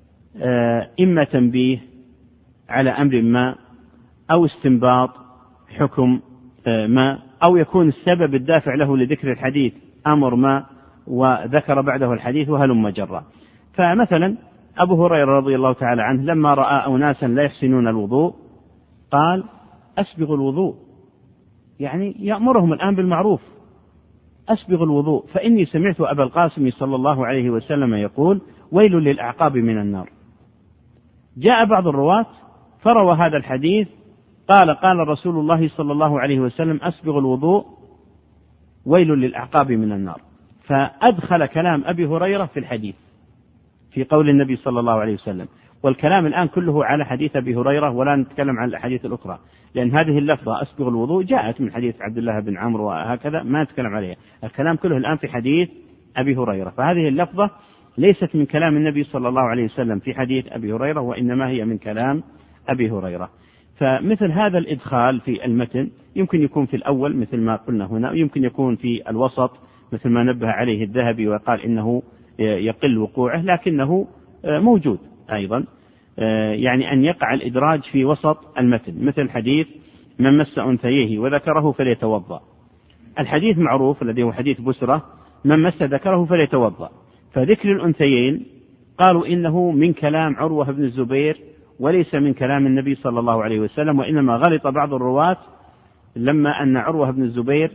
إما تنبيه على أمر ما أو استنباط حكم ما، أو يكون السبب الدافع له لذكر الحديث أمر ما وذكر بعده الحديث وهلم جرا. فمثلا أبو هريرة رضي الله تعالى عنه لما رأى أناسا لا يحسنون الوضوء قال أسبغوا الوضوء، يعني يأمرهم الآن بالمعروف، أسبغوا الوضوء فإني سمعت أبا القاسم صلى الله عليه وسلم يقول ويل للأعقاب من النار. جاء بعض الرواة فروى هذا الحديث قال رسول الله صلى الله عليه وسلم أسبغوا الوضوء ويل للأعقاب من النار، فأدخل كلام أبي هريرة في الحديث في قول النبي صلى الله عليه وسلم. والكلام الآن كله على حديث أبي هريرة ولا نتكلم عن الأحاديث الأخرى، لأن هذه اللفظة أسبغ الوضوء جاءت من حديث عبد الله بن عمرو وهكذا ما نتكلم عليها، الكلام كله الآن في حديث أبي هريرة، فهذه اللفظة ليست من كلام النبي صلى الله عليه وسلم في حديث أبي هريرة، وإنما هي من كلام أبي هريرة. فمثل هذا الإدخال في المتن يمكن يكون في الأول مثل ما قلنا هنا، ويمكن يكون في الوسط مثل ما نبه عليه الذهبي وقال إنه يقل وقوعه، لكنه موجود أيضا، يعني أن يقع الإدراج في وسط المتن، مثل حديث من مس أنثيه وذكره فليتوضأ. الحديث معروف الذي هو حديث بسرة من مس ذكره فليتوضأ، فذكر الأنثيين قالوا إنه من كلام عروة بن الزبير وليس من كلام النبي صلى الله عليه وسلم، وإنما غلط بعض الرواة لما أن عروة بن الزبير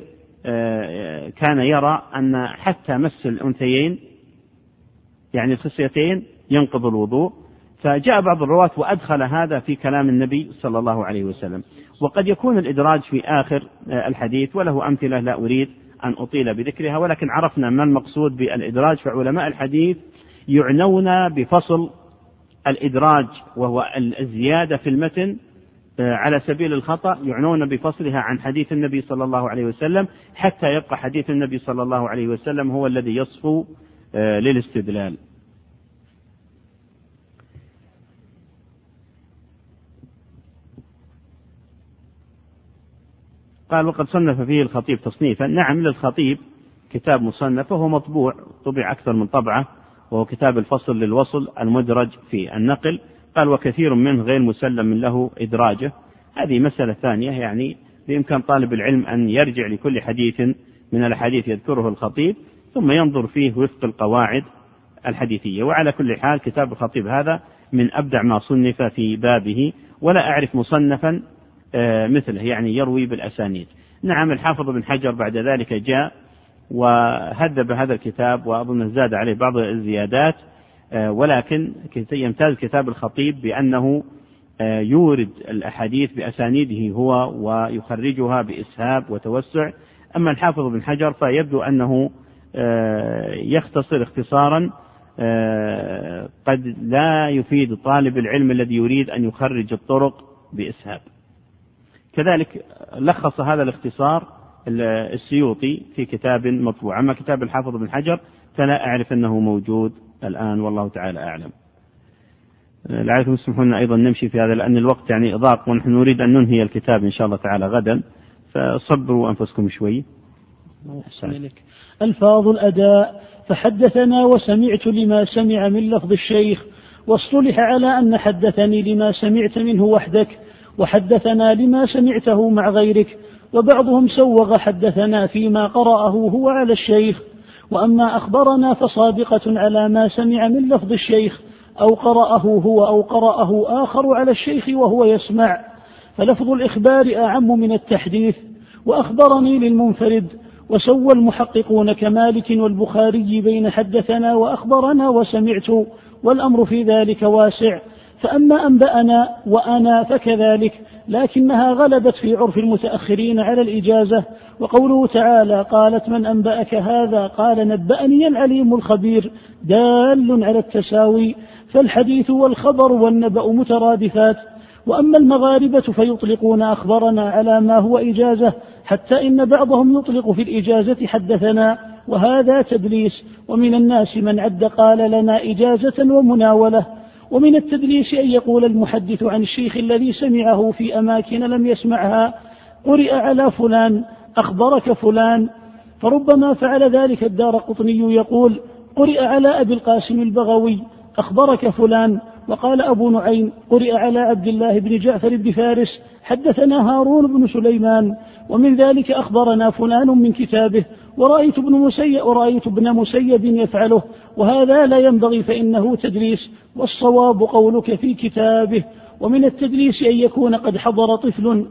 كان يرى أن حتى مس الأنثيين يعني الخصيتين ينقض الوضوء، فجاء بعض الرواة وأدخل هذا في كلام النبي صلى الله عليه وسلم. وقد يكون الإدراج في آخر الحديث وله أمثلة لا أريد أن أطيل بذكرها، ولكن عرفنا ما المقصود بالإدراج، فعلماء الحديث يعنون بفصل الإدراج وهو الزيادة في المتن على سبيل الخطأ، يعنون بفصلها عن حديث النبي صلى الله عليه وسلم حتى يبقى حديث النبي صلى الله عليه وسلم هو الذي يصفو للاستدلال. قال وقد صنف فيه الخطيب تصنيفا. نعم، للخطيب كتاب مصنف وهو مطبوع، طبع أكثر من طبعة، وهو كتاب الفصل للوصل المدرج في النقل. قال وكثير منه غير مسلم له إدراجه. هذه مسألة ثانية، يعني بإمكان طالب العلم أن يرجع لكل حديث من الحديث يذكره الخطيب ثم ينظر فيه وفق القواعد الحديثية. وعلى كل حال كتاب الخطيب هذا من أبدع ما صنف في بابه، ولا أعرف مصنفا مثله يعني يروي بالأسانيد. نعم، الحافظ بن حجر بعد ذلك جاء وهذب هذا الكتاب وأظن زاد عليه بعض الزيادات، ولكن يمتاز كتاب الخطيب بأنه يورد الأحاديث بأسانيده هو ويخرجها بإسهاب وتوسع. أما الحافظ بن حجر فيبدو أنه يختصر اختصارا قد لا يفيد طالب العلم الذي يريد أن يخرج الطرق بإسهاب. كذلك لخص هذا الاختصار السيوطي في كتاب مطبوع. أما كتاب الحافظ بن حجر فلا أعرف أنه موجود الآن، والله تعالى أعلم. لعلكم تسمحون أيضا نمشي في هذا لأن الوقت يعني ضاق، ونحن نريد أن ننهي الكتاب إن شاء الله تعالى غدا، فصبروا أنفسكم شوي. ألفاظ الأداء. فحدثنا وسمعت لما سمع من لفظ الشيخ، واصطلح على أن حدثني لما سمعت منه وحدك، وحدثنا لما سمعته مع غيرك، وبعضهم سوغ حدثنا فيما قرأه هو على الشيخ، وأما أخبرنا فصادقة على ما سمع من لفظ الشيخ أو قرأه هو أو قرأه آخر على الشيخ وهو يسمع، فلفظ الإخبار أعم من التحديث. وأخبرني للمنفرد، وسوى المحققون كمالك والبخاري بين حدثنا وأخبرنا وسمعت، والأمر في ذلك واسع. فأما أنبأنا وأنا فكذلك، لكنها غلبت في عرف المتأخرين على الإجازة. وقوله تعالى قالت من أنبأك هذا قال نبأني العليم الخبير دال على التساوي، فالحديث والخبر والنبأ مترادفات. وأما المغاربة فيطلقون أخبرنا على ما هو إجازة، حتى إن بعضهم يطلق في الإجازة حدثنا، وهذا تدليس. ومن الناس من عد قال لنا إجازة ومناولة. ومن التدليس أن يقول المحدث عن الشيخ الذي سمعه في أماكن لم يسمعها قرئ على فلان أخبرك فلان، فربما فعل ذلك الدارقطني يقول قرئ على أبي القاسم البغوي أخبرك فلان، وقال أبو نعيم قرئ على عبد الله بن جعفر بن فارس حدثنا هارون بن سليمان، ومن ذلك أخبرنا فلان من كتابه، ورأيت ابن مسيب يفعله، وهذا لا ينبغي فإنه تدليس، والصواب قولك في كتابه. ومن التدليس أن يكون قد حضر طفل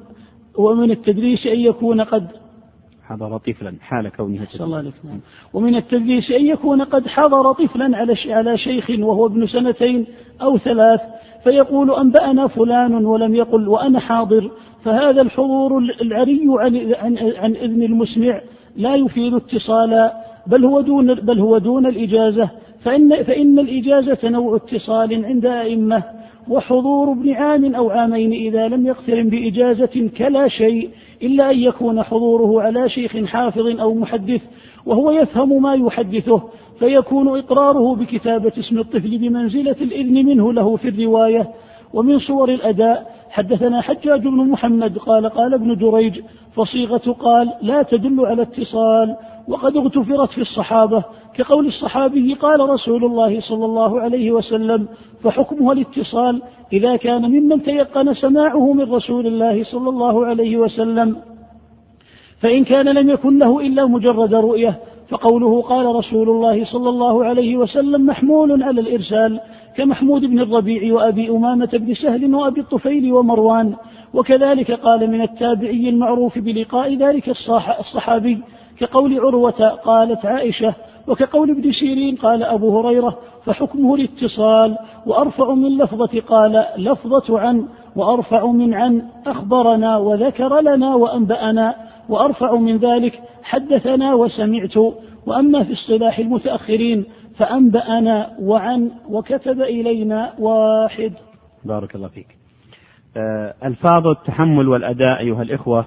حضر طفلا حال كونه ومن التدليس أن يكون قد حضر طفلا على شيخ وهو ابن 2 أو 3 فيقول أنبأنا فلان ولم يقل وأنا حاضر، فهذا الحضور العري عن إذن المسمع لا يفيد اتصالا، بل هو دون الإجازة، فإن الإجازة نوع اتصال عند أئمة، وحضور ابن عام أو عامين إذا لم يقترن بإجازة كلا شيء، إلا أن يكون حضوره على شيخ حافظ أو محدث وهو يفهم ما يحدثه، فيكون إقراره بكتابة اسم الطفل بمنزلة الإذن منه له في الرواية. ومن صور الأداء حدثنا حجاج بن محمد قال ابن جريج فصيغة قال لا تدل على اتصال، وقد اغتفرت في الصحابة كقول الصحابي قال رسول الله صلى الله عليه وسلم، فحكمها الاتصال إذا كان ممن تيقن سماعه من رسول الله صلى الله عليه وسلم، فإن كان لم يكن له إلا مجرد رؤية فقوله قال رسول الله صلى الله عليه وسلم محمول على الإرسال، كمحمود بن الربيع وأبي أمامة بن سهل وأبي الطفيل ومروان. وكذلك قال من التابعي المعروف بلقاء ذلك الصحابي كقول عروة قالت عائشة، وكقول ابن سيرين قال أبو هريرة، فحكمه الاتصال. وأرفع من لفظة قال لفظة عن، وأرفع من عن أخبرنا وذكر لنا وأنبأنا، وأرفع من ذلك حدثنا وسمعت. وأما في اصطلاح المتأخرين فأنبأنا وعن وكتب إلينا واحد. بارك الله فيك. ألفاظ التحمل والأداء أيها الإخوة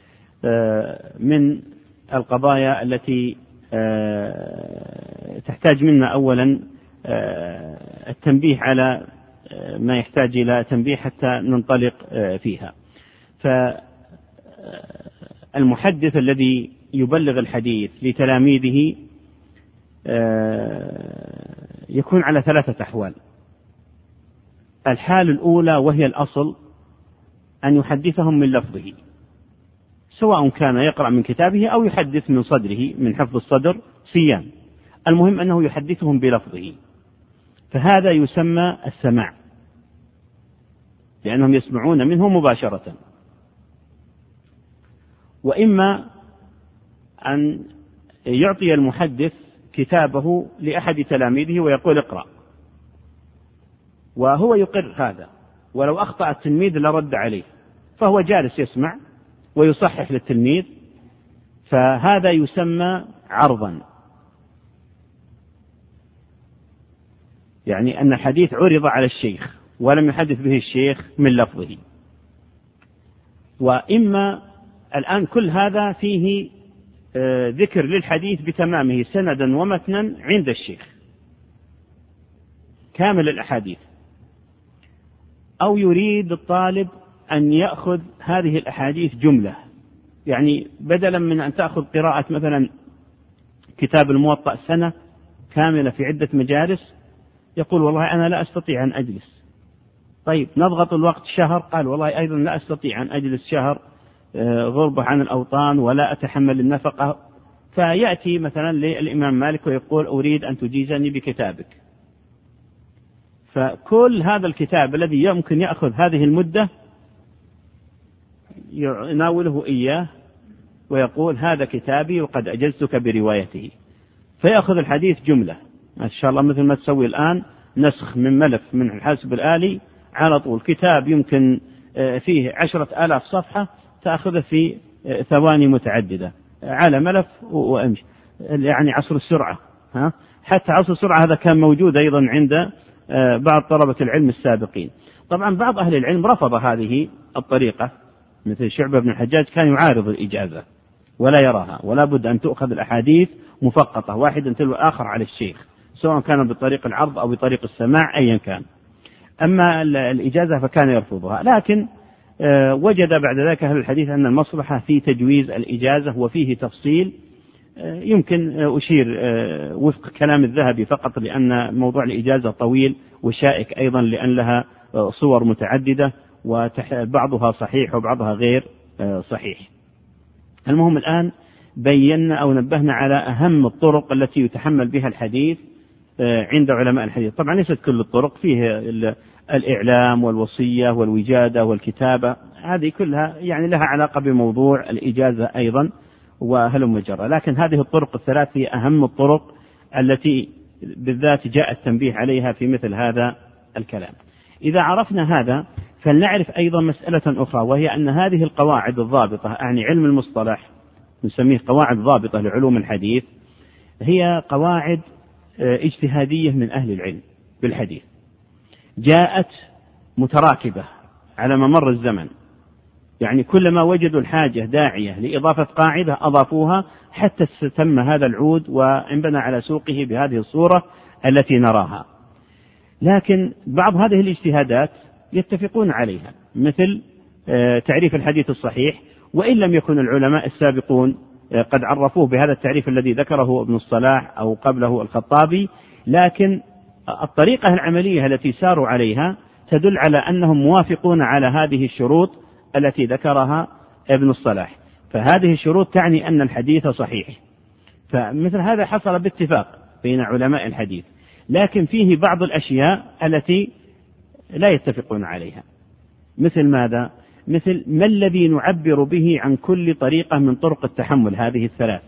من القضايا التي تحتاج منا أولا التنبيه على ما يحتاج إلى تنبيه حتى ننطلق فيها. فالمحدث الذي يبلغ الحديث لتلاميذه يكون على 3 أحوال. الحال الأولى وهي الأصل أن يحدثهم من لفظه، سواء كان يقرأ من كتابه أو يحدث من صدره من حفظ الصدر صيام، المهم أنه يحدثهم بلفظه، فهذا يسمى السماع لأنهم يسمعون منه مباشرة. وإما أن يعطي المحدث كتابه لأحد تلاميذه ويقول اقرأ، وهو يقر هذا، ولو أخطأ التلميذ لرد عليه، فهو جالس يسمع ويصحح للتلميذ، فهذا يسمى عرضا، يعني أن الحديث عرض على الشيخ ولم يحدث به الشيخ من لفظه. وإما الآن كل هذا فيه ذكر للحديث بتمامه سندا ومتنا عند الشيخ كامل الأحاديث، أو يريد الطالب أن يأخذ هذه الأحاديث جملة، يعني بدلا من أن تأخذ قراءة مثلا كتاب الموطأ سنة كاملة في عدة مجالس، يقول والله أنا لا أستطيع أن أجلس، طيب نضغط الوقت شهر، قال والله أيضا لا أستطيع أن أجلس شهر غربة عن الأوطان ولا أتحمل النفقة، فيأتي مثلا للإمام مالك ويقول أريد أن تجيزني بكتابك، فكل هذا الكتاب الذي يمكن يأخذ هذه المدة يناوله إياه ويقول هذا كتابي وقد أجزتك بروايته، فيأخذ الحديث جملة ما شاء الله، مثل ما تسوي الآن نسخ من ملف من الحاسب الآلي على طول، كتاب يمكن فيه 10,000 صفحة تأخذه في ثواني متعددة على ملف وأمشي، يعني عصر السرعة. حتى عصر السرعة هذا كان موجود أيضا عند بعض طلبة العلم السابقين. طبعا بعض أهل العلم رفض هذه الطريقة، مثل شعبة بن الحجاج كان يعارض الإجازة ولا يراها، ولا بد أن تؤخذ الأحاديث مفقطة واحدا تلو آخر على الشيخ، سواء كان بطريق العرض أو بطريق السماع أيا كان. أما الإجازة فكان يرفضها، لكن وجد بعد ذلك أهل الحديث أن المصلحة في تجويز الإجازة، وفيه تفصيل يمكن أشير وفق كلام الذهبي فقط، لأن موضوع الإجازة طويل وشائك أيضا، لأن لها صور متعددة وبعضها صحيح وبعضها غير صحيح. المهم الآن بينا أو نبهنا على أهم الطرق التي يتحمل بها الحديث عند علماء الحديث. طبعا ليست كل الطرق، فيه الإعلام والوصية والوجادة والكتابة، هذه كلها يعني لها علاقة بموضوع الإجازة أيضا وهلم جرى، لكن هذه الطرق الثلاث هي أهم الطرق التي بالذات جاء التنبيه عليها في مثل هذا الكلام. إذا عرفنا هذا فلنعرف أيضا مسألة أخرى، وهي أن هذه القواعد الضابطة، يعني علم المصطلح نسميه قواعد ضابطة لعلوم الحديث، هي قواعد اجتهادية من أهل العلم بالحديث، جاءت متراكبة على ممر الزمن، يعني كلما وجدوا الحاجة داعية لإضافة قاعدة أضافوها حتى تم هذا العود وانبنى على سوقه بهذه الصورة التي نراها. لكن بعض هذه الاجتهادات يتفقون عليها، مثل تعريف الحديث الصحيح، وإن لم يكن العلماء السابقون قد عرفوه بهذا التعريف الذي ذكره ابن الصلاح أو قبله الخطابي، لكن الطريقة العملية التي ساروا عليها تدل على أنهم موافقون على هذه الشروط التي ذكرها ابن الصلاح، فهذه الشروط تعني أن الحديث صحيح. فمثل هذا حصل باتفاق بين علماء الحديث، لكن فيه بعض الأشياء التي لا يتفقون عليها. مثل ماذا؟ مثل ما الذي نعبر به عن كل طريقة من طرق التحمل هذه الثلاث،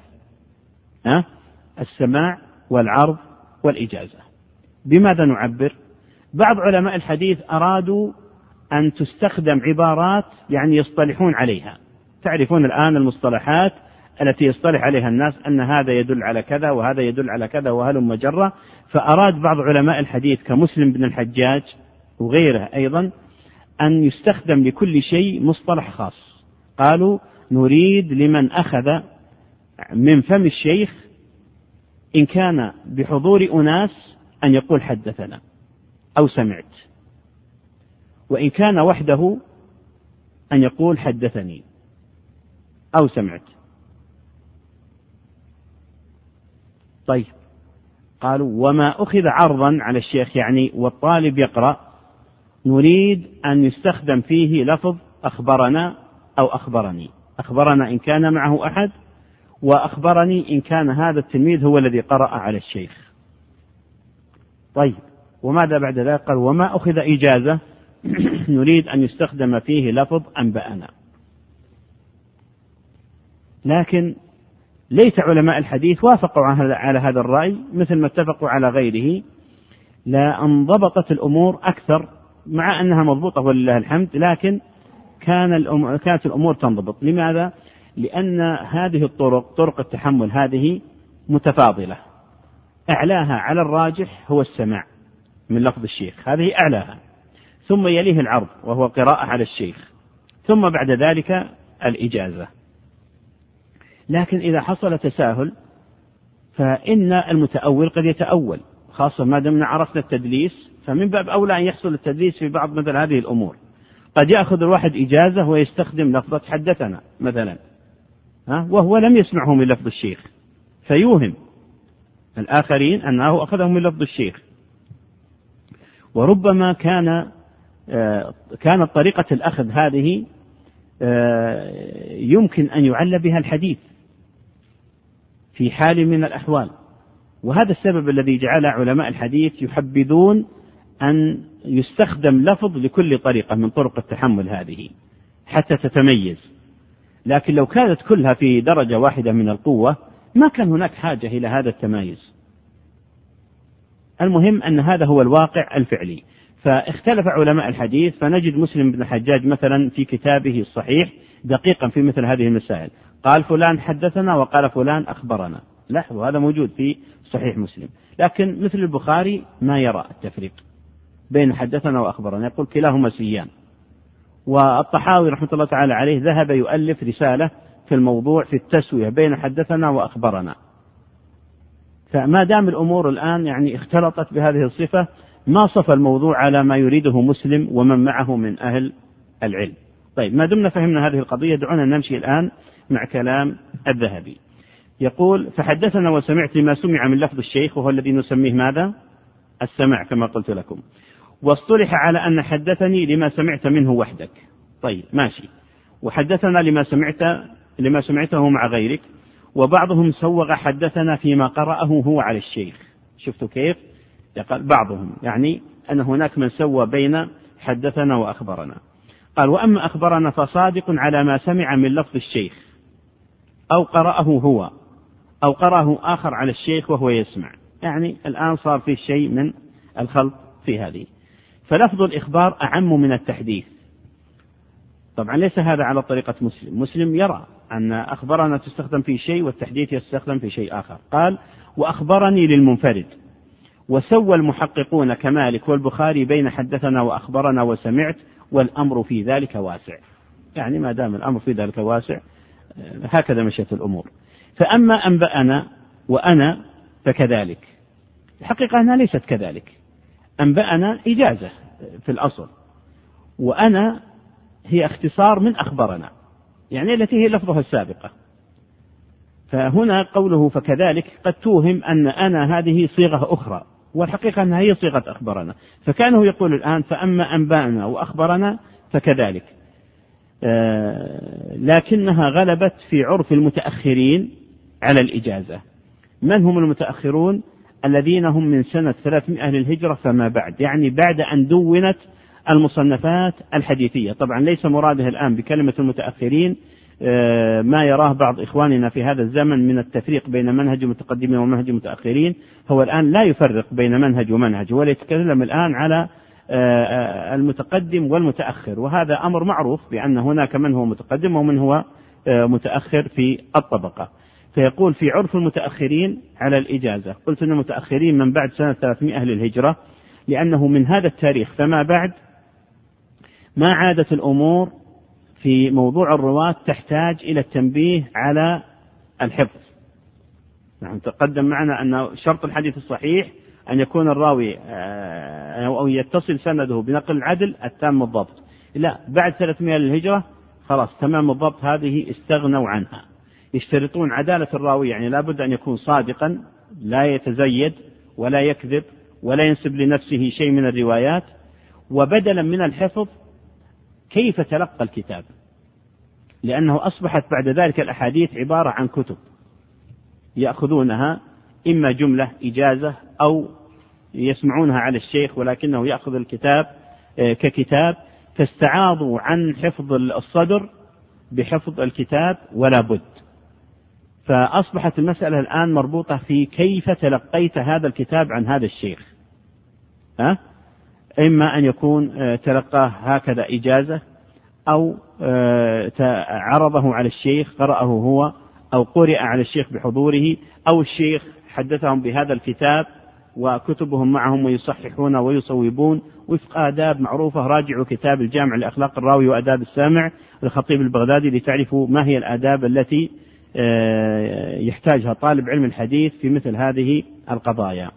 السماع والعرض والإجازة، بماذا نعبر؟ بعض علماء الحديث أرادوا أن تستخدم عبارات يعني يصطلحون عليها. تعرفون الآن المصطلحات التي يصطلح عليها الناس، أن هذا يدل على كذا وهذا يدل على كذا وهلم مجرة. فأراد بعض علماء الحديث كمسلم بن الحجاج وغيره أيضا أن يستخدم لكل شيء مصطلح خاص. قالوا نريد لمن أخذ من فم الشيخ إن كان بحضور أناس أن يقول حدثنا أو سمعت، وإن كان وحده أن يقول حدثني أو سمعت. طيب، قالوا وما أخذ عرضا على الشيخ يعني والطالب يقرأ نريد أن يستخدم فيه لفظ أخبرنا أو أخبرني، أخبرنا إن كان معه أحد، وأخبرني إن كان هذا التلميذ هو الذي قرأ على الشيخ. طيب، وماذا بعد ذلك؟ قال وما أخذ إجازة نريد أن يستخدم فيه لفظ أنبأنا. لكن ليس علماء الحديث وافقوا على هذا الرأي مثل ما اتفقوا على غيره، لا انضبطت الأمور أكثر، مع أنها مضبوطة ولله الحمد، لكن كانت الأمور تنضبط. لماذا؟ لأن هذه الطرق، طرق التحمل هذه متفاضلة، أعلاها على الراجح هو السماع من لفظ الشيخ، هذه أعلاها، ثم يليه العرض وهو قراءة على الشيخ، ثم بعد ذلك الإجازة. لكن إذا حصل تساهل فإن المتأول قد يتأول، خاصة ما دمنا عرفنا التدليس، فمن باب أولى أن يحصل التدليس في بعض مثل هذه الأمور. قد يأخذ الواحد إجازة ويستخدم لفظة حدثنا مثلا، وهو لم يسمعه من لفظ الشيخ، فيوهم الآخرين أنه أخذه من لفظ الشيخ. وربما كانت طريقة الأخذ هذه يمكن أن يعل بها الحديث في حال من الأحوال، وهذا السبب الذي جعل علماء الحديث يحبذون أن يستخدم لفظ لكل طريقة من طرق التحمل هذه حتى تتميز. لكن لو كانت كلها في درجة واحدة من القوة ما كان هناك حاجة إلى هذا التمايز. المهم أن هذا هو الواقع الفعلي. فاختلف علماء الحديث، فنجد مسلم بن الحجاج مثلا في كتابه الصحيح دقيقا في مثل هذه المسائل، قال فلان حدثنا وقال فلان أخبرنا، لاحظوا هذا موجود في صحيح مسلم. لكن مثل البخاري ما يرى التفريق بين حدثنا وأخبرنا، يقول كلاهما سيان. والطحاوي رحمة الله تعالى عليه ذهب يؤلف رسالة في الموضوع في التسوية بين حدثنا وأخبرنا. فما دام الأمور الآن يعني اختلطت بهذه الصفة، ما صف الموضوع على ما يريده مسلم ومن معه من أهل العلم. طيب، ما دمنا فهمنا هذه القضية، دعونا نمشي الآن مع كلام الذهبي. يقول فحدثنا وسمعت لما سمع من لفظ الشيخ، وهو الذي نسميه ماذا؟ السمع كما قلت لكم. واصطلح على أن حدثني لما سمعت منه وحدك. طيب ماشي. وحدثنا لما سمعته مع غيرك. وبعضهم سوغ حدثنا فيما قرأه هو على الشيخ. شفتوا كيف؟ يقال بعضهم، يعني أن هناك من سوى بين حدثنا وأخبرنا. قال وأما أخبرنا فصادق على ما سمع من لفظ الشيخ أو قرأه هو أو قرأه آخر على الشيخ وهو يسمع. يعني الآن صار في شيء من الخلط في هذه. فلفظ الإخبار أعم من التحديث. طبعا ليس هذا على طريقة مسلم يرى أن أخبرنا تستخدم في شيء والتحديث يستخدم في شيء آخر. قال وأخبرني للمنفرد. وسوى المحققون كمالك والبخاري بين حدثنا وأخبرنا وسمعت، والأمر في ذلك واسع. يعني ما دام الأمر في ذلك واسع هكذا مشيت الأمور. فأما أنبأنا وأنا فكذلك. الحقيقة أنها ليست كذلك. أنبأنا إجازة في الأصل، وأنا هي اختصار من أخبرنا، يعني التي هي لفظها السابقة. فهنا قوله فكذلك قد توهم أن أنا هذه صيغة أخرى، والحقيقة أنها هي صيغة أخبرنا. فكانه يقول الآن فأما أنبأنا وأخبرنا فكذلك، لكنها غلبت في عرف المتأخرين على الإجازة. من هم المتأخرون؟ الذين هم من سنة 300 للهجرة فما بعد، يعني بعد أن دونت المصنفات الحديثية. طبعا ليس مراده الآن بكلمة المتأخرين ما يراه بعض إخواننا في هذا الزمن من التفريق بين منهج المتقدمين ومنهج المتأخرين. هو الآن لا يفرق بين منهج ومنهج، ولا يتكلم الآن على المتقدم والمتأخر، وهذا أمر معروف بأن هناك من هو متقدم ومن هو متأخر في الطبقة. فيقول في عرف المتأخرين على الإجازة. قلت أن المتأخرين من بعد سنة 300 للهجرة، لأنه من هذا التاريخ فما بعد ما عادت الأمور في موضوع الرواة تحتاج إلى التنبيه على الحفظ. نحن تقدم معنا أن شرط الحديث الصحيح أن يكون الراوي أو يتصل سنده بنقل العدل التام الضبط. لا، بعد 300 للهجرة خلاص تمام الضبط هذه استغنوا عنها. يشترطون عدالة الراوي، يعني لا بد أن يكون صادقا لا يتزيد ولا يكذب ولا ينسب لنفسه شيء من الروايات. وبدلا من الحفظ كيف تلقى الكتاب، لأنه أصبحت بعد ذلك الأحاديث عبارة عن كتب يأخذونها إما جملة إجازة أو يسمعونها على الشيخ ولكنه يأخذ الكتاب ككتاب، فاستعاضوا عن حفظ الصدر بحفظ الكتاب ولا بد. فأصبحت المسألة الآن مربوطة في كيف تلقيت هذا الكتاب عن هذا الشيخ. إما أن يكون تلقاه هكذا إجازة، أو عرضه على الشيخ قرأه هو، أو قرئ على الشيخ بحضوره، أو الشيخ حدثهم بهذا الكتاب وكتبهم معهم ويصححون ويصوبون وفق آداب معروفة. راجعوا كتاب الجامع لأخلاق الراوي وآداب السامع للخطيب البغدادي لتعرفوا ما هي الآداب التي يحتاجها طالب علم الحديث في مثل هذه القضايا.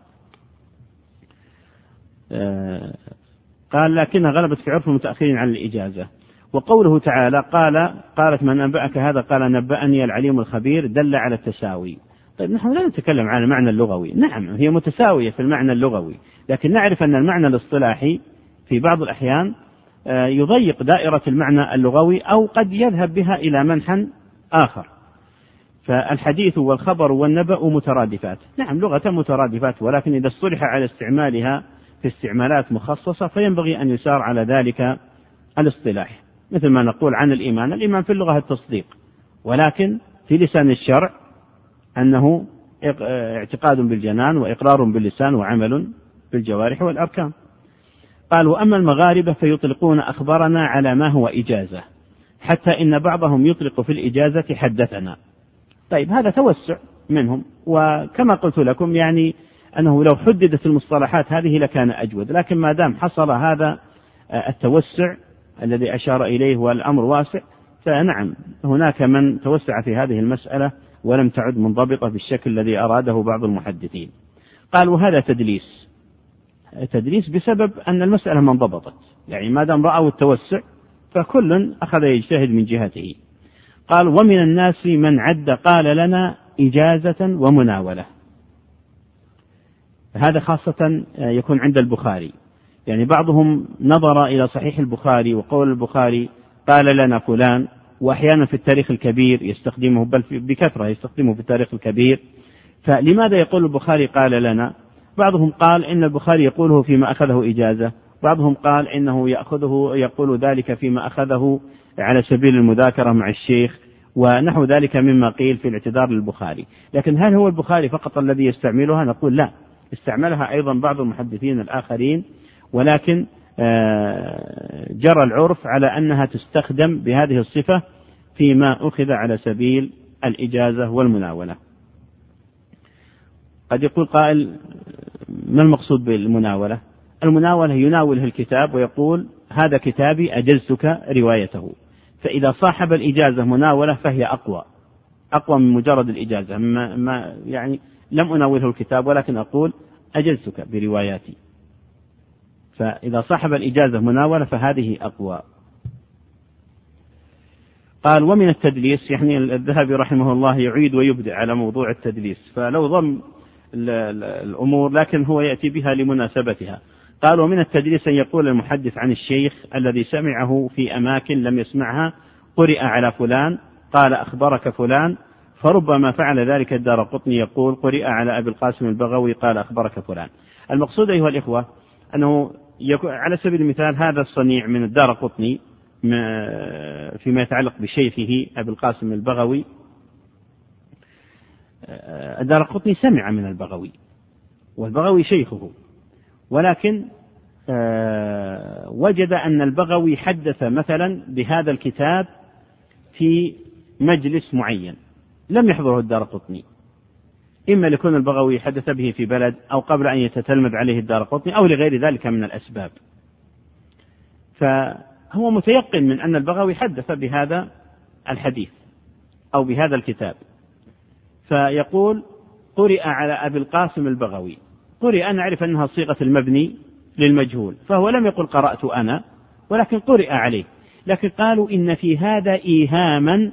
قال لكنها غلبت في عرف المتأخرين على الإجازة. وقوله تعالى قالت من أنبأك هذا قال نبأني العليم الخبير دل على التساوي. طيب نحن لا نتكلم عن المعنى اللغوي، نعم هي متساوية في المعنى اللغوي، لكن نعرف أن المعنى الاصطلاحي في بعض الأحيان يضيق دائرة المعنى اللغوي أو قد يذهب بها إلى منحى آخر. فالحديث والخبر والنبأ مترادفات، نعم لغة مترادفات، ولكن إذا اصطلح على استعمالها في استعمالات مخصصة فينبغي أن يسار على ذلك الاصطلاح. مثل ما نقول عن الإيمان في اللغة التصديق، ولكن في لسان الشرع أنه اعتقاد بالجنان وإقرار باللسان وعمل بالجوارح والأركان. قال وأما المغاربة فيطلقون أخبرنا على ما هو إجازة، حتى إن بعضهم يطلق في الإجازة حدثنا. طيب هذا توسع منهم، وكما قلت لكم يعني أنه لو حددت المصطلحات هذه لكان أجود، لكن ما دام حصل هذا التوسع الذي أشار إليه والأمر واسع، فنعم هناك من توسع في هذه المسألة ولم تعد منضبطة بالشكل الذي أراده بعض المحدثين. قال وهذا تدليس بسبب أن المسألة ما انضبطت، يعني ما دام رأوا التوسع فكل أخذ يجتهد من جهته. قال ومن الناس من عد قال لنا إجازة ومناولة. هذا خاصة يكون عند البخاري، يعني بعضهم نظر إلى صحيح البخاري وقول البخاري قال لنا فلان، وأحيانا في التاريخ الكبير يستخدمه، بل بكثرة يستخدمه في التاريخ الكبير. فلماذا يقول البخاري قال لنا؟ بعضهم قال إن البخاري يقوله فيما أخذه إجازة، بعضهم قال إنه يقول ذلك فيما أخذه على سبيل المذاكرة مع الشيخ ونحو ذلك مما قيل في الاعتذار للبخاري. لكن هل هو البخاري فقط الذي يستعملها؟ نقول لا، استعملها أيضا بعض المحدثين الآخرين، ولكن جرى العرف على أنها تستخدم بهذه الصفة فيما أخذ على سبيل الإجازة والمناولة. قد يقول قائل: ما المقصود بالمناولة؟ المناولة يناوله الكتاب ويقول: هذا كتابي أجزتك روايته. فإذا صاحب الإجازة مناولة فهي أقوى من مجرد الإجازة، ما يعني لم أناوله الكتاب ولكن أقول أجزتك برواياتي. فإذا صاحب الإجازة مناولة فهذه أقوى. قال: ومن التدليس، يعني الذهبي رحمه الله يعيد ويبدع على موضوع التدليس، فلو ضم الأمور لكن هو يأتي بها لمناسبتها. قال: ومن التدليس أن يقول المحدث عن الشيخ الذي سمعه في أماكن لم يسمعها: قرئ على فلان، قال أخبرك فلان. فربما فعل ذلك الدارقطني، يقول: قرئ على أبي القاسم البغوي، قال أخبرك فلان. المقصود أيها الإخوة أنه على سبيل المثال هذا الصنيع من الدارقطني فيما يتعلق بشيخه أبي القاسم البغوي. الدارقطني سمع من البغوي والبغوي شيخه، ولكن وجد أن البغوي حدث مثلا بهذا الكتاب في مجلس معين لم يحضره الدارقطني، إما لكون البغوي حدث به في بلد أو قبل أن يتتلمذ عليه الدارقطني أو لغير ذلك من الأسباب. فهو متيقن من أن البغوي حدث بهذا الحديث أو بهذا الكتاب، فيقول: قرئ على أبي القاسم البغوي. قرئ نعرف أنها صيغة المبني للمجهول، فهو لم يقل قرأت أنا، ولكن قرئ عليه. لكن قالوا إن في هذا إيهاما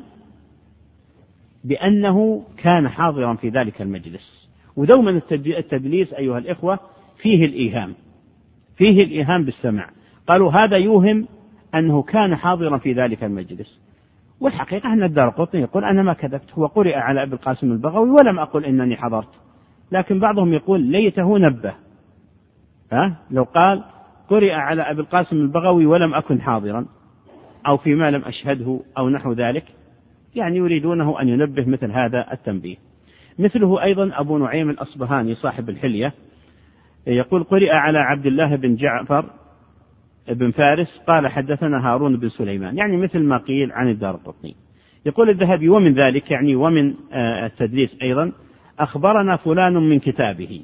بأنه كان حاضرا في ذلك المجلس. ودوما التدليس أيها الإخوة فيه الإيهام بالسمع. قالوا هذا يوهم أنه كان حاضرا في ذلك المجلس، والحقيقة أن الدارقطني يقول: أنا ما كذبت، هو قرئ على أبي القاسم البغوي ولم أقل إنني حضرت. لكن بعضهم يقول: ليته نبه، لو قال قرئ على أبي القاسم البغوي ولم أكن حاضرا أو فيما لم أشهده أو نحو ذلك، يعني يريدونه أن ينبه مثل هذا التنبيه. مثله أيضا أبو نعيم الأصبهاني صاحب الحلية، يقول: قرئ على عبد الله بن جعفر بن فارس، قال حدثنا هارون بن سليمان، يعني مثل ما قيل عن الدارقطني. يقول الذهبي: ومن ذلك، يعني ومن التدليس أيضا: أخبرنا فلان من كتابه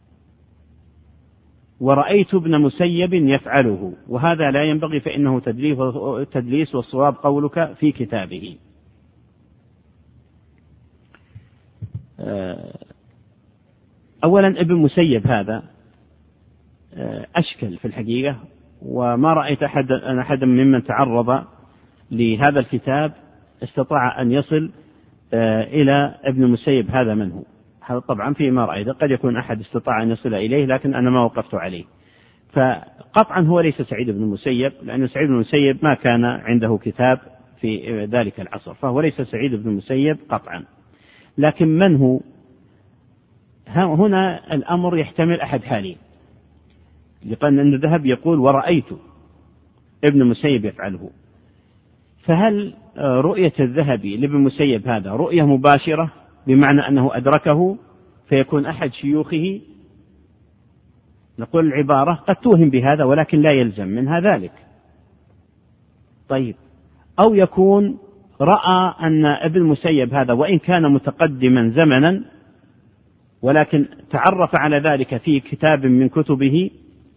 ورأيت ابن مسيب يفعله، وهذا لا ينبغي فإنه تدليس، والصواب قولك في كتابه. أولا ابن مسيب هذا أشكل في الحقيقة، وما رأيت أحدا ممن تعرض لهذا الكتاب استطاع أن يصل إلى ابن مسيب هذا من هو. هذا طبعا فيما رأيت، قد يكون أحد استطاع أن يصل إليه لكن أنا ما وقفت عليه. فقطعا هو ليس سعيد بن المسيب، لأن سعيد بن المسيب ما كان عنده كتاب في ذلك العصر، فهو ليس سعيد بن المسيب قطعا. لكن من هو؟ هنا الأمر يحتمل أحد حالين، لأن الذهب يقول: ورأيت ابن مسيب يفعله. فهل رؤية الذهبي لابن مسيب هذا رؤية مباشرة بمعنى أنه أدركه فيكون أحد شيوخه؟ نقول العبارة قد توهم بهذا ولكن لا يلزم منها ذلك. طيب، أو يكون رأى أن ابن مسيب هذا وإن كان متقدما زمنا ولكن تعرف على ذلك في كتاب من كتبه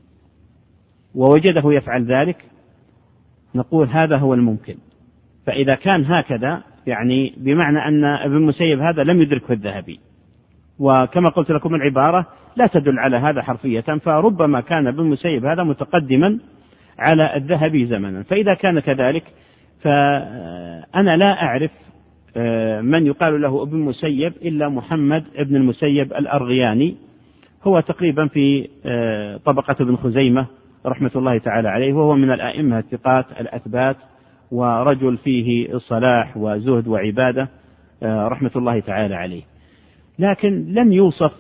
ووجده يفعل ذلك، نقول هذا هو الممكن. فإذا كان هكذا يعني بمعنى أن ابن مسيب هذا لم يدركه الذهبي، وكما قلت لكم العبارة لا تدل على هذا حرفية، فربما كان ابن مسيب هذا متقدما على الذهبي زمنا. فإذا كان كذلك فأنا لا أعرف من يقال له ابن المسيب إلا محمد ابن المسيب الأرغياني، هو تقريبا في طبقة ابن خزيمة رحمة الله تعالى عليه، وهو من الأئمة الثقات الأثبات، ورجل فيه صلاح وزهد وعبادة رحمة الله تعالى عليه. لكن لم يوصف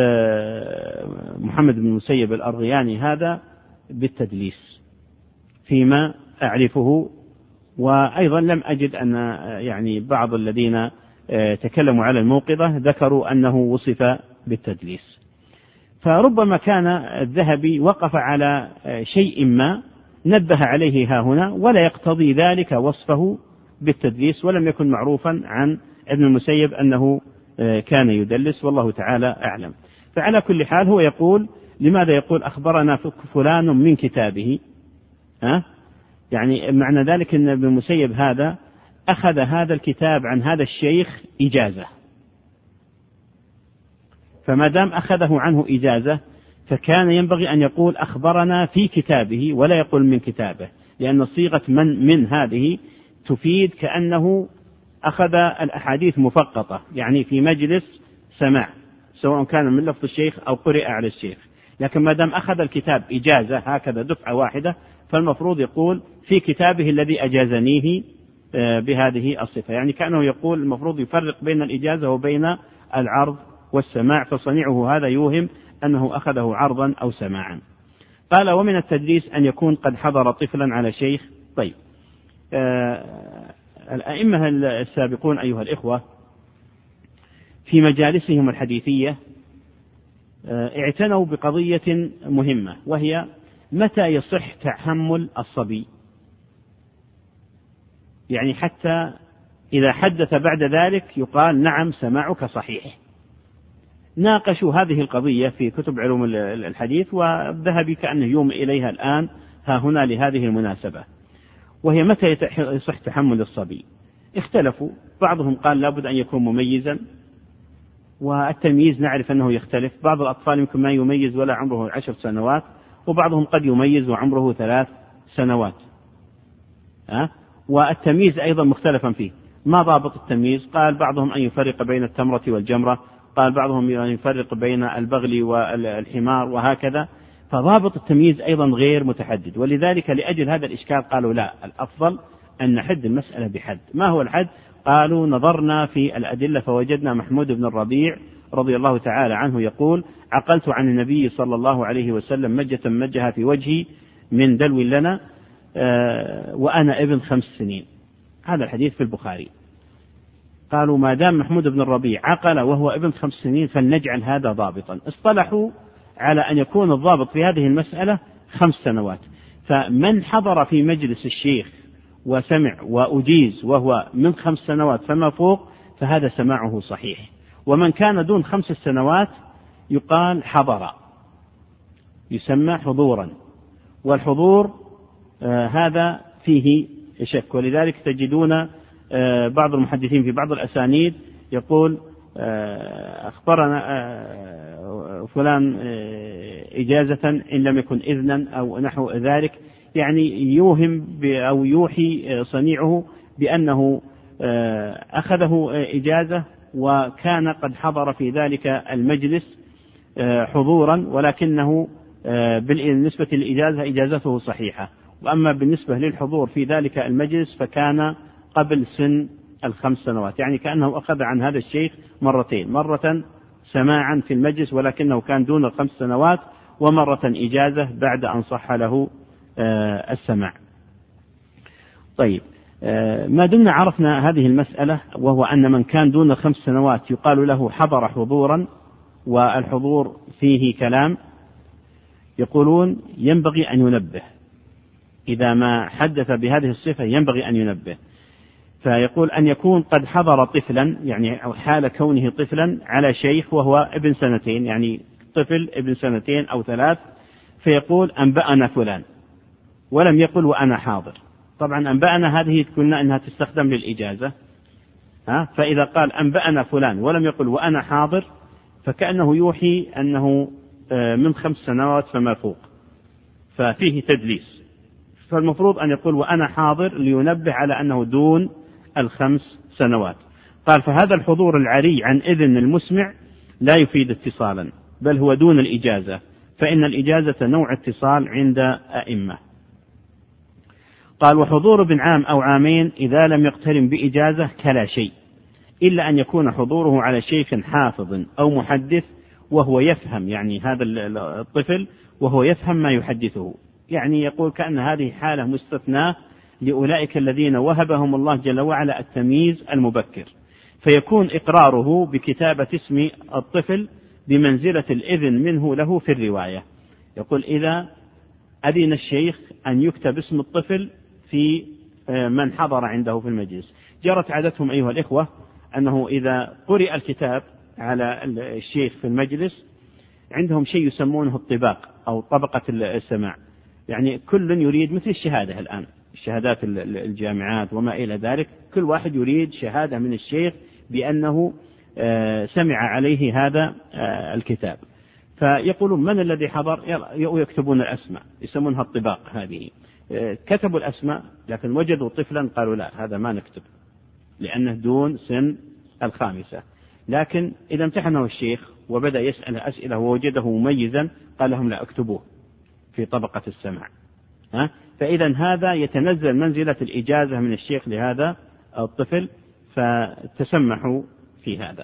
محمد بن المسيب الأرغياني هذا بالتدليس فيما أعرفه، وأيضا لم أجد أن يعني بعض الذين تكلموا على الموقظة ذكروا أنه وصف بالتدليس. فربما كان الذهبي وقف على شيء ما نبه عليه ها هنا، ولا يقتضي ذلك وصفه بالتدليس، ولم يكن معروفا عن ابن المسيب أنه كان يدلس، والله تعالى أعلم. فعلى كل حال هو يقول لماذا يقول أخبرنا فلان من كتابه؟ يعني معنى ذلك أن ابن المسيب هذا أخذ هذا الكتاب عن هذا الشيخ إجازة، فما دام أخذه عنه إجازة فكان ينبغي أن يقول أخبرنا في كتابه ولا يقول من كتابه، لأن صيغة من هذه تفيد كأنه أخذ الأحاديث مفقطة، يعني في مجلس سماع سواء كان من لفظ الشيخ أو قرئ على الشيخ. لكن ما دام أخذ الكتاب إجازة هكذا دفعة واحدة، فالمفروض يقول في كتابه الذي أجازنيه بهذه الصفة، يعني كأنه يقول المفروض يفرق بين الإجازة وبين العرض والسماع، فصنيعه هذا يوهم أنه أخذه عرضا أو سماعا. قال ومن التدليس أن يكون قد حضر طفلا على شيخ. طيب، الأئمة السابقون أيها الإخوة في مجالسهم الحديثية اعتنوا بقضية مهمة، وهي متى يصح تحمل الصبي، يعني حتى إذا حدث بعد ذلك يقال نعم سماعك صحيح. ناقشوا هذه القضية في كتب علوم الحديث، والذهبي كأنه يوم إليها الآن ها هنا لهذه المناسبة، وهي متى يصح تحمل الصبي. اختلفوا، بعضهم قال لابد أن يكون مميزا، والتمييز نعرف أنه يختلف، بعض الأطفال يمكن ما يميز ولا عمره 10 سنوات، وبعضهم قد يميز وعمره 3 سنوات. والتمييز أيضا مختلفا فيه، ما ضابط التمييز؟ قال بعضهم أن يفرق بين التمرة والجمرة، قال بعضهم أن يفرق بين البغل والحمار، وهكذا. فضابط التمييز أيضا غير متحدد، ولذلك لأجل هذا الإشكال قالوا لا، الأفضل أن نحد المسألة بحد. ما هو الحد؟ قالوا نظرنا في الأدلة فوجدنا محمود بن الربيع رضي الله تعالى عنه يقول عقلت عن النبي صلى الله عليه وسلم مجة مجها في وجهي من دلو لنا وأنا ابن 5 سنين. هذا الحديث في البخاري. قالوا ما دام محمود بن الربيع عقل وهو ابن 5 سنين فلنجعل هذا ضابطا. اصطلحوا على أن يكون الضابط في هذه المسألة 5 سنوات. فمن حضر في مجلس الشيخ وسمع وأجيز وهو من 5 سنوات فما فوق فهذا سماعه صحيح، ومن كان دون 5 سنوات يقال حضر، يسمى حضورا، والحضور هذا فيه شك. ولذلك تجدون بعض المحدثين في بعض الأسانيد يقول أخبرنا فلان إجازة إن لم يكن إذنا أو نحو ذلك، يعني يوهم أو يوحي صنيعه بأنه أخذه إجازة وكان قد حضر في ذلك المجلس حضورا، ولكنه بالنسبة للإجازة إجازته صحيحة، وأما بالنسبة للحضور في ذلك المجلس فكان قبل سن 5 سنوات، يعني كأنه أخذ عن هذا الشيخ مرتين، مرة سماعا في المجلس ولكنه كان دون 5 سنوات، ومرة إجازة بعد أن صح له السماع. طيب، ما دمنا عرفنا هذه المسألة، وهو أن من كان دون 5 سنوات يقال له حضر حضورا، والحضور فيه كلام، يقولون ينبغي أن ينبه إذا ما حدث بهذه الصفة، ينبغي أن ينبه. فيقول أن يكون قد حضر طفلا، يعني حال كونه طفلا على شيخ وهو ابن 2 سنين، يعني طفل ابن 2 سنين أو 3، فيقول أنبأنا فلان ولم يقل وأنا حاضر. طبعا أنبأنا هذه قلنا أنها تستخدم للإجازة، فإذا قال أنبأنا فلان ولم يقل وأنا حاضر فكأنه يوحي أنه من 5 سنوات فما فوق، ففيه تدليس. فالمفروض أن يقول وأنا حاضر لينبه على أنه دون 5 سنوات. قال فهذا الحضور العري عن إذن المسمع لا يفيد اتصالا، بل هو دون الإجازة، فإن الإجازة نوع اتصال عند أئمة. قال وحضور ابن عام أو عامين إذا لم يقترن بإجازة كلا شيء، إلا أن يكون حضوره على شيخ حافظ أو محدث وهو يفهم، يعني هذا الطفل وهو يفهم ما يحدثه، يعني يقول كأن هذه حالة مستثناة لأولئك الذين وهبهم الله جل وعلا التمييز المبكر، فيكون إقراره بكتابة اسم الطفل بمنزلة الإذن منه له في الرواية. يقول إذا أذن الشيخ أن يكتب اسم الطفل في من حضر عنده في المجلس، جرت عادتهم أيها الإخوة أنه إذا قرئ الكتاب على الشيخ في المجلس عندهم شيء يسمونه الطباق أو طبقة السماع، يعني كل يريد مثل الشهادة الآن، الشهادات الجامعات وما إلى ذلك، كل واحد يريد شهادة من الشيخ بأنه سمع عليه هذا الكتاب، فيقولون من الذي حضر، يكتبون الأسماء يسمونها الطباق هذه، كتبوا الأسماء لكن وجدوا طفلا قالوا لا هذا ما نكتب لأنه دون سن 5، لكن إذا امتحنه الشيخ وبدأ يسأل أسئلة ووجده مميزا قال لهم لا اكتبوه في طبقة السمع، فإذا هذا يتنزل منزلة الإجازة من الشيخ لهذا الطفل، فتسمحوا في هذا.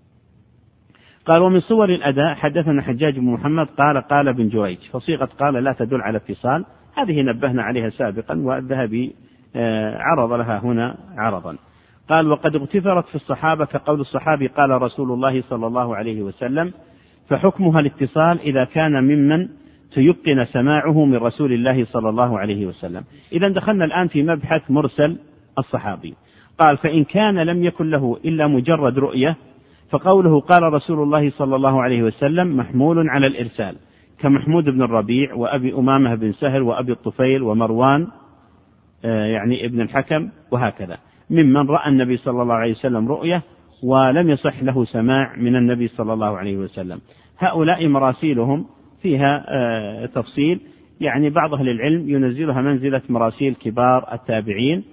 قال ومن صور الأداء حدثنا حجاج بن محمد قال ابن جريج، فصيغة قال لا تدل على اتصال، هذه نبهنا عليها سابقا والذهبي عرض لها هنا عرضا. قال وقد اغتفرت في الصحابة كقول الصحابي قال رسول الله صلى الله عليه وسلم، فحكمها الاتصال إذا كان ممن تيقن سماعه من رسول الله صلى الله عليه وسلم. إذا دخلنا الآن في مبحث مرسل الصحابي. قال فإن كان لم يكن له إلا مجرد رؤية فقوله قال رسول الله صلى الله عليه وسلم محمول على الإرسال، كمحمود بن الربيع وأبي أمامة بن سهل وأبي الطفيل ومروان يعني ابن الحكم وهكذا، ممن رأى النبي صلى الله عليه وسلم رؤية ولم يصح له سماع من النبي صلى الله عليه وسلم. هؤلاء مراسيلهم فيها تفصيل، يعني بعض أهل العلم ينزلها منزلة مراسيل كبار التابعين،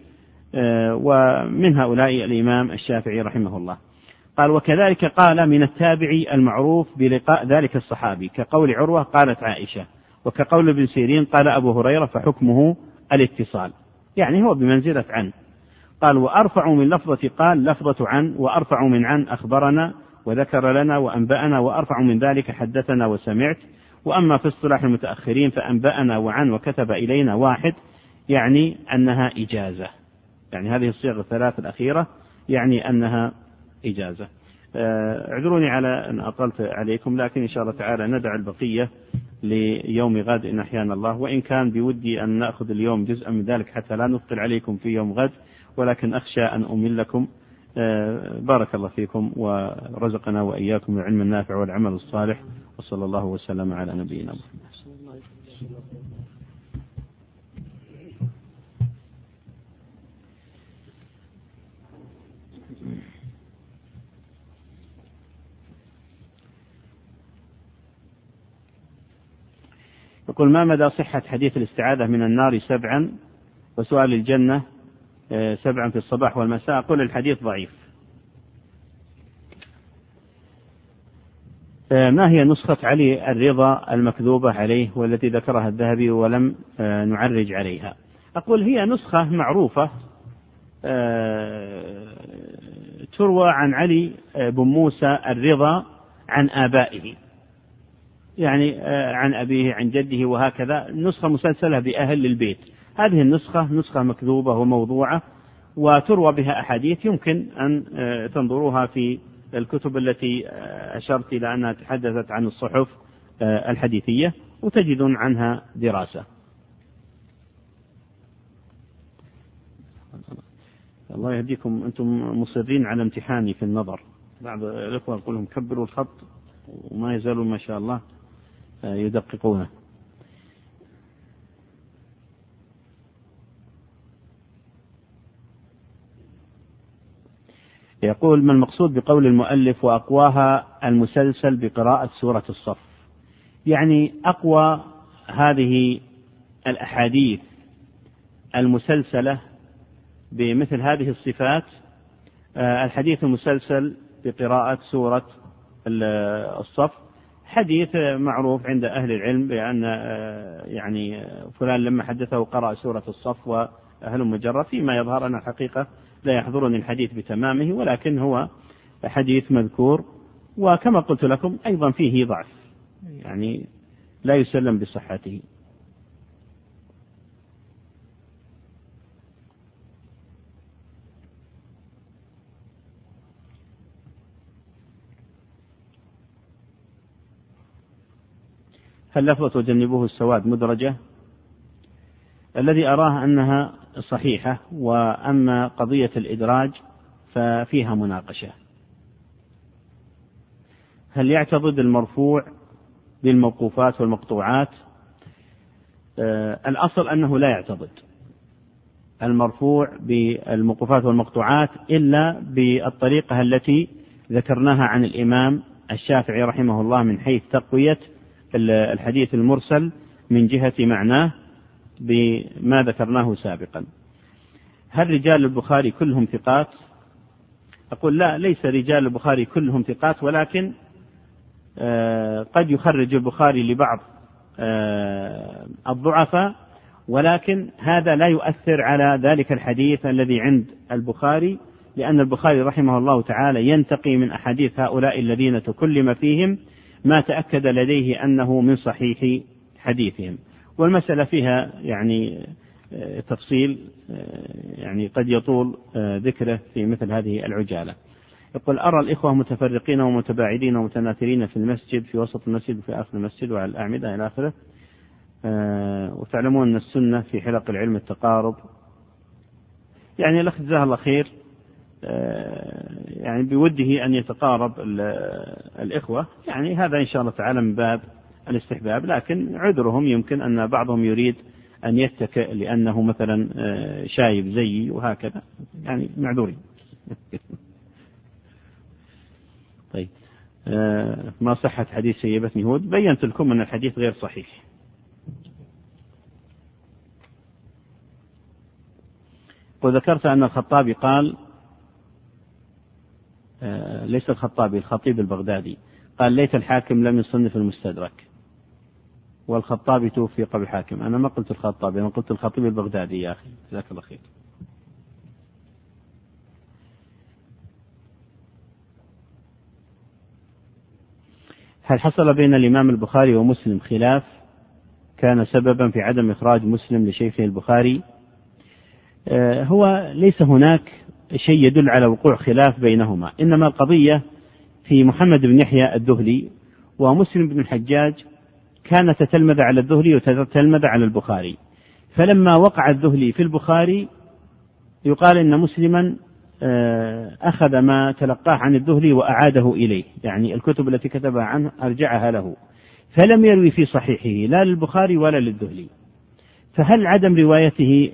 ومن هؤلاء الإمام الشافعي رحمه الله. قال وكذلك قال من التابعي المعروف بلقاء ذلك الصحابي، كقول عروة قالت عائشة، وكقول ابن سيرين قال أبو هريرة، فحكمه الاتصال، يعني هو بمنزلة عن. قال وأرفع من لفظة قال لفظة عن، وأرفع من عن أخبرنا وذكر لنا وأنبأنا، وأرفع من ذلك حدثنا وسمعت. وأما في اصطلاح المتأخرين فأنبأنا وعن وكتب إلينا واحد، يعني أنها إجازة، يعني هذه الصيغة الثلاث الأخيرة يعني أنها إجازة. اعذروني على أن أطلت عليكم، لكن إن شاء الله تعالى ندع البقية ليوم غد إن أحيانا الله، وإن كان بودي أن نأخذ اليوم جزءا من ذلك حتى لا نثقل عليكم في يوم غد، ولكن أخشى أن أملكم. بارك الله فيكم ورزقنا وإياكم العلم النافع والعمل الصالح، وصلى الله وسلم على نبينا محمد. يقول ما مدى صحة حديث الاستعاذة من النار 7 وسؤال الجنة 7 في الصباح والمساء؟ أقول الحديث ضعيف. ما هي نسخة علي الرضا المكذوبة عليه والتي ذكرها الذهبي ولم نعرج عليها؟ أقول هي نسخة معروفة تروى عن علي بن موسى الرضا عن آبائه، يعني عن أبيه عن جده وهكذا، نسخة مسلسلة بأهل البيت. هذه النسخة نسخة مكذوبة وموضوعة وتروى بها أحاديث، يمكن أن تنظروها في الكتب التي أشرت إلى أنها تحدثت عن الصحف الحديثية وتجدون عنها دراسة. الله يهديكم، أنتم مصرين على امتحاني في النظر. بعض الأخوة يقول لهم كبروا الخط وما يزالون ما شاء الله يدققونه. يقول ما المقصود بقول المؤلف وأقواها المسلسل بقراءة سورة الصف؟ يعني أقوى هذه الأحاديث المسلسلة بمثل هذه الصفات الحديث المسلسل بقراءة سورة الصف حديث معروف عند أهل العلم بأن يعني فلان لما حدثه قرأ سورة الصف وأهل مجرة، فيما يظهر أن الحقيقة لا يحضرني الحديث بتمامه، ولكن هو حديث مذكور، وكما قلت لكم أيضا فيه ضعف، يعني لا يسلم بصحته. هل لفظة وجنبوه السواد مدرجة؟ الذي أراه أنها صحيحة، وأما قضية الإدراج ففيها مناقشة. هل يعتضد المرفوع بالموقوفات والمقطوعات؟ الأصل أنه لا يعتضد المرفوع بالموقوفات والمقطوعات إلا بالطريقة التي ذكرناها عن الإمام الشافعي رحمه الله من حيث تقوية الحديث المرسل من جهة معناه بما ذكرناه سابقا. هل رجال البخاري كلهم ثقات؟ أقول لا، ليس رجال البخاري كلهم ثقات، ولكن قد يخرج البخاري لبعض الضعفاء، ولكن هذا لا يؤثر على ذلك الحديث الذي عند البخاري، لأن البخاري رحمه الله تعالى ينتقي من أحاديث هؤلاء الذين تكلم فيهم ما تأكد لديه أنه من صحيح حديثهم. والمسألة فيها يعني تفصيل يعني قد يطول ذكره في مثل هذه العجالة. يقول: أرى الإخوة متفرقين ومتباعدين ومتناثرين في المسجد، في وسط المسجد وفي آخر المسجد وعلى الأعمدة إلى آخره، وتعلمون أن السنة في حلق العلم التقارب. يعني الأخ جزاه الله خير يعني بوده أن يتقارب الإخوة، يعني هذا إن شاء الله تعالى من باب الاستحباب، لكن عذرهم يمكن أن بعضهم يريد أن يتكئ لأنه مثلا شايب زيي وهكذا، يعني معذورين. طيب، ما صحة حديث سيبتني هود؟ بينت لكم أن الحديث غير صحيح. وذكرت أن الخطابي قال، ليس الخطابي، الخطيب البغدادي قال: ليت الحاكم لم يصنف المستدرك، والخطابي توفي قبل الحاكم. أنا ما قلت الخطابي، أنا قلت الخطيب البغدادي يا أخي، جزاك الله خير. هل حصل بين الإمام البخاري ومسلم خلاف كان سببا في عدم إخراج مسلم لشيخه البخاري؟ هو ليس هناك شيء يدل على وقوع خلاف بينهما، إنما القضية في محمد بن يحيى الذهلي ومسلم بن الحجاج كان تتلمذ على الذهلي وتتلمذ على البخاري، فلما وقع الذهلي في البخاري يقال إن مسلما أخذ ما تلقاه عن الذهلي وأعاده إليه، يعني الكتب التي كتبها عنه أرجعها له، فلم يروي في صحيحه لا للبخاري ولا للذهلي. فهل عدم روايته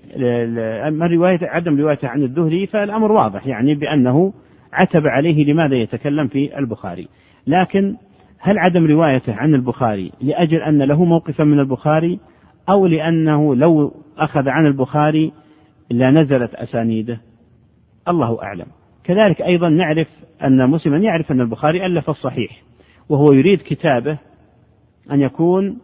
عدم روايته عن الذهلي فالأمر واضح، يعني بأنه عتب عليه لماذا يتكلم في البخاري. لكن هل عدم روايته عن البخاري لأجل أن له موقفا من البخاري، أو لأنه لو أخذ عن البخاري لا نزلت أسانيده؟ الله أعلم. كذلك أيضا نعرف أن مسلما يعرف أن البخاري ألف الصحيح، وهو يريد كتابه أن يكون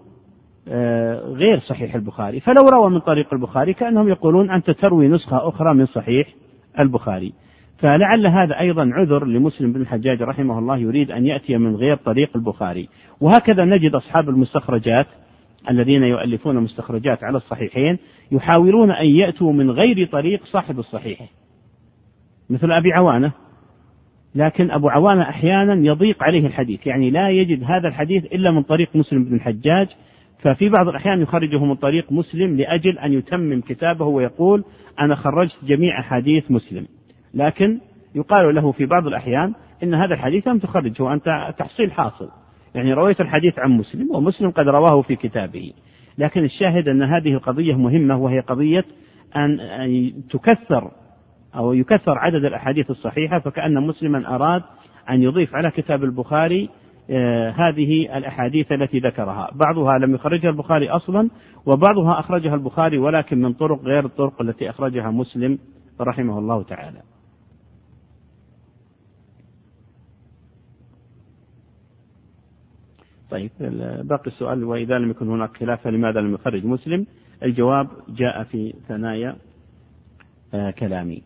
غير صحيح البخاري، فلو روى من طريق البخاري كأنهم يقولون أنت تروي نسخة أخرى من صحيح البخاري. فلعل هذا أيضا عذر لمسلم بن الحجاج رحمه الله، يريد أن يأتي من غير طريق البخاري. وهكذا نجد أصحاب المستخرجات الذين يؤلفون مستخرجات على الصحيحين يحاولون أن يأتوا من غير طريق صاحب الصحيح، مثل أبي عوانة. لكن أبو عوانة أحيانا يضيق عليه الحديث، يعني لا يجد هذا الحديث إلا من طريق مسلم بن الحجاج، ففي بعض الأحيان يخرجه من طريق مسلم لأجل أن يتمم كتابه ويقول أنا خرجت جميع أحاديث مسلم، لكن يقال له في بعض الأحيان إن هذا الحديث لم تخرجه، أنت تحصيل حاصل، يعني رويت الحديث عن مسلم ومسلم قد رواه في كتابه. لكن الشاهد أن هذه القضية مهمة، وهي قضية أن تكثر أو يكثر عدد الأحاديث الصحيحة، فكأن مسلما أراد أن يضيف على كتاب البخاري هذه الأحاديث التي ذكرها، بعضها لم يخرجها البخاري أصلا، وبعضها أخرجها البخاري ولكن من طرق غير الطرق التي أخرجها مسلم رحمه الله تعالى. طيب باقي السؤال: وإذا لم يكن هناك خلاف فلماذا لم يخرج مسلم؟ الجواب جاء في ثنايا كلامي.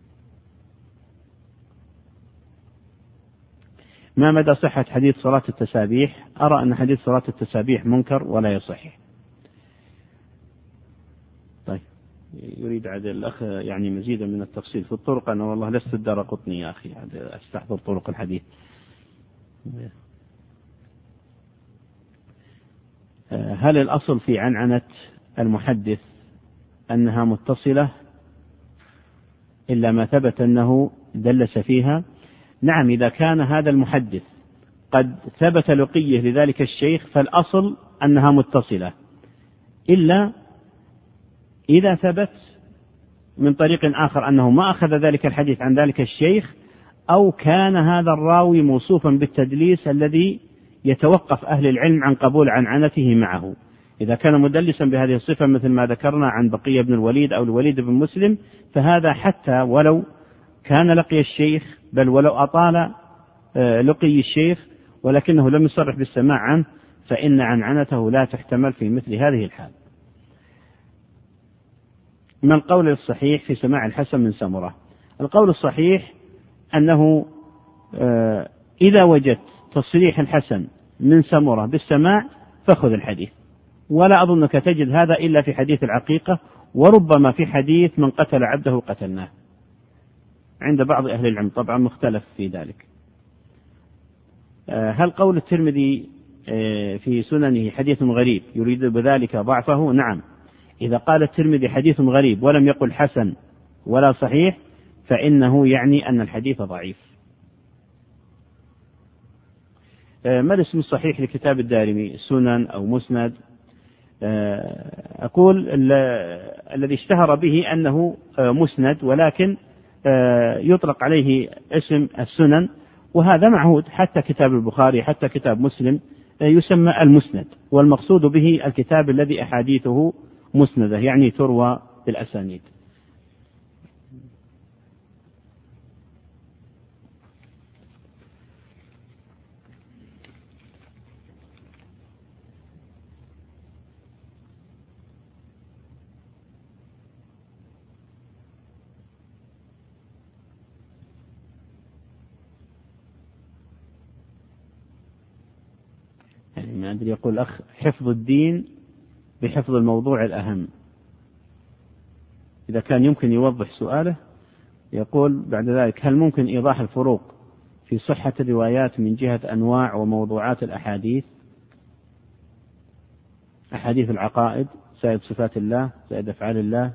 ما مدى صحة حديث صلاة التسابيح؟ أرى أن حديث صلاة التسابيح منكر ولا يصح. طيب، يريد عاد الأخ يعني مزيدا من التفصيل في الطرق. أنا والله لست الدارقطني يا أخي أستحضر طرق الحديث. هل الأصل في عنعنة المحدث أنها متصلة إلا ما ثبت أنه دلس فيها؟ نعم، إذا كان هذا المحدث قد ثبت لقيه لذلك الشيخ فالأصل أنها متصلة، إلا إذا ثبت من طريق آخر أنه ما أخذ ذلك الحديث عن ذلك الشيخ، أو كان هذا الراوي موصوفا بالتدليس الذي يتوقف أهل العلم عن قبول عنعنته معه. إذا كان مدلسا بهذه الصفة مثل ما ذكرنا عن بقية بن الوليد أو الوليد بن مسلم، فهذا حتى ولو كان لقي الشيخ، بل ولو أطال لقي الشيخ ولكنه لم يصرح بالسماع عنه، فإن عنعنته لا تحتمل في مثل هذه الحال. ما القول الصحيح في سماع الحسن من سمرة؟ القول الصحيح أنه إذا وجدت تصريح الحسن من سمرة بالسماع فخذ الحديث، ولا أظنك تجد هذا إلا في حديث العقيقة، وربما في حديث من قتل عبده قتلناه عند بعض أهل العلم، طبعا مختلف في ذلك. هل قول الترمذي في سننه حديث غريب يريد بذلك ضعفه؟ نعم، إذا قال الترمذي حديث غريب ولم يقل حسن ولا صحيح فإنه يعني أن الحديث ضعيف. ما الاسم الصحيح لكتاب الدارمي؟ سنن أو مسند؟ أقول الذي اشتهر به أنه مسند، ولكن يطلق عليه اسم السنن، وهذا معهود، حتى كتاب البخاري حتى كتاب مسلم يسمى المسند، والمقصود به الكتاب الذي أحاديثه مسندة يعني تروى بالأسانيد. يعني ما أدري، يقول الأخ: حفظ الدين بحفظ الموضوع الأهم. إذا كان يمكن يوضح سؤاله. يقول بعد ذلك: هل ممكن إيضاح الفروق في صحة الروايات من جهة أنواع وموضوعات الأحاديث؟ أحاديث العقائد زائد صفات الله زائد أفعال الله.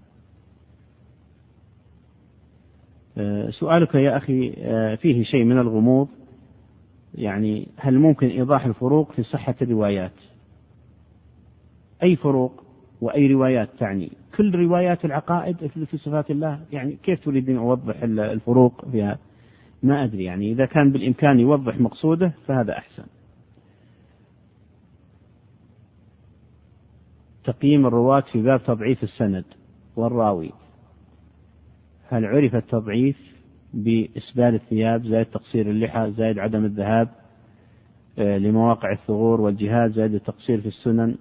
سؤالك يا أخي فيه شيء من الغموض. يعني هل ممكن إيضاح الفروق في صحة الروايات؟ أي فروق وأي روايات تعني؟ كل روايات العقائد في صفات الله؟ يعني كيف تريد أن أوضح الفروق فيها؟ ما أدري، يعني إذا كان بالإمكان يوضح مقصوده فهذا أحسن. تقييم الرواة في باب تضعيف السند والراوي: هل عرف التضعيف بإسبال الثياب زائد تقصير اللحى زائد عدم الذهاب لمواقع الثغور والجهاد زائد التقصير في السنن؟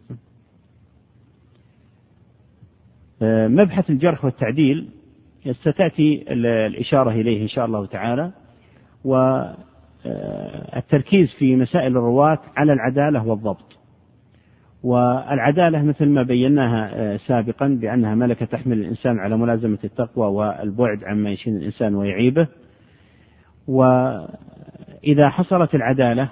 مبحث الجرح والتعديل ستأتي الإشارة إليه إن شاء الله تعالى، والتركيز في مسائل الرواة على العدالة والضبط. والعدالة مثل ما بيناها سابقا بأنها ملكة تحمل الإنسان على ملازمة التقوى والبعد عما يشين الإنسان ويعيبه. وإذا حصلت العدالة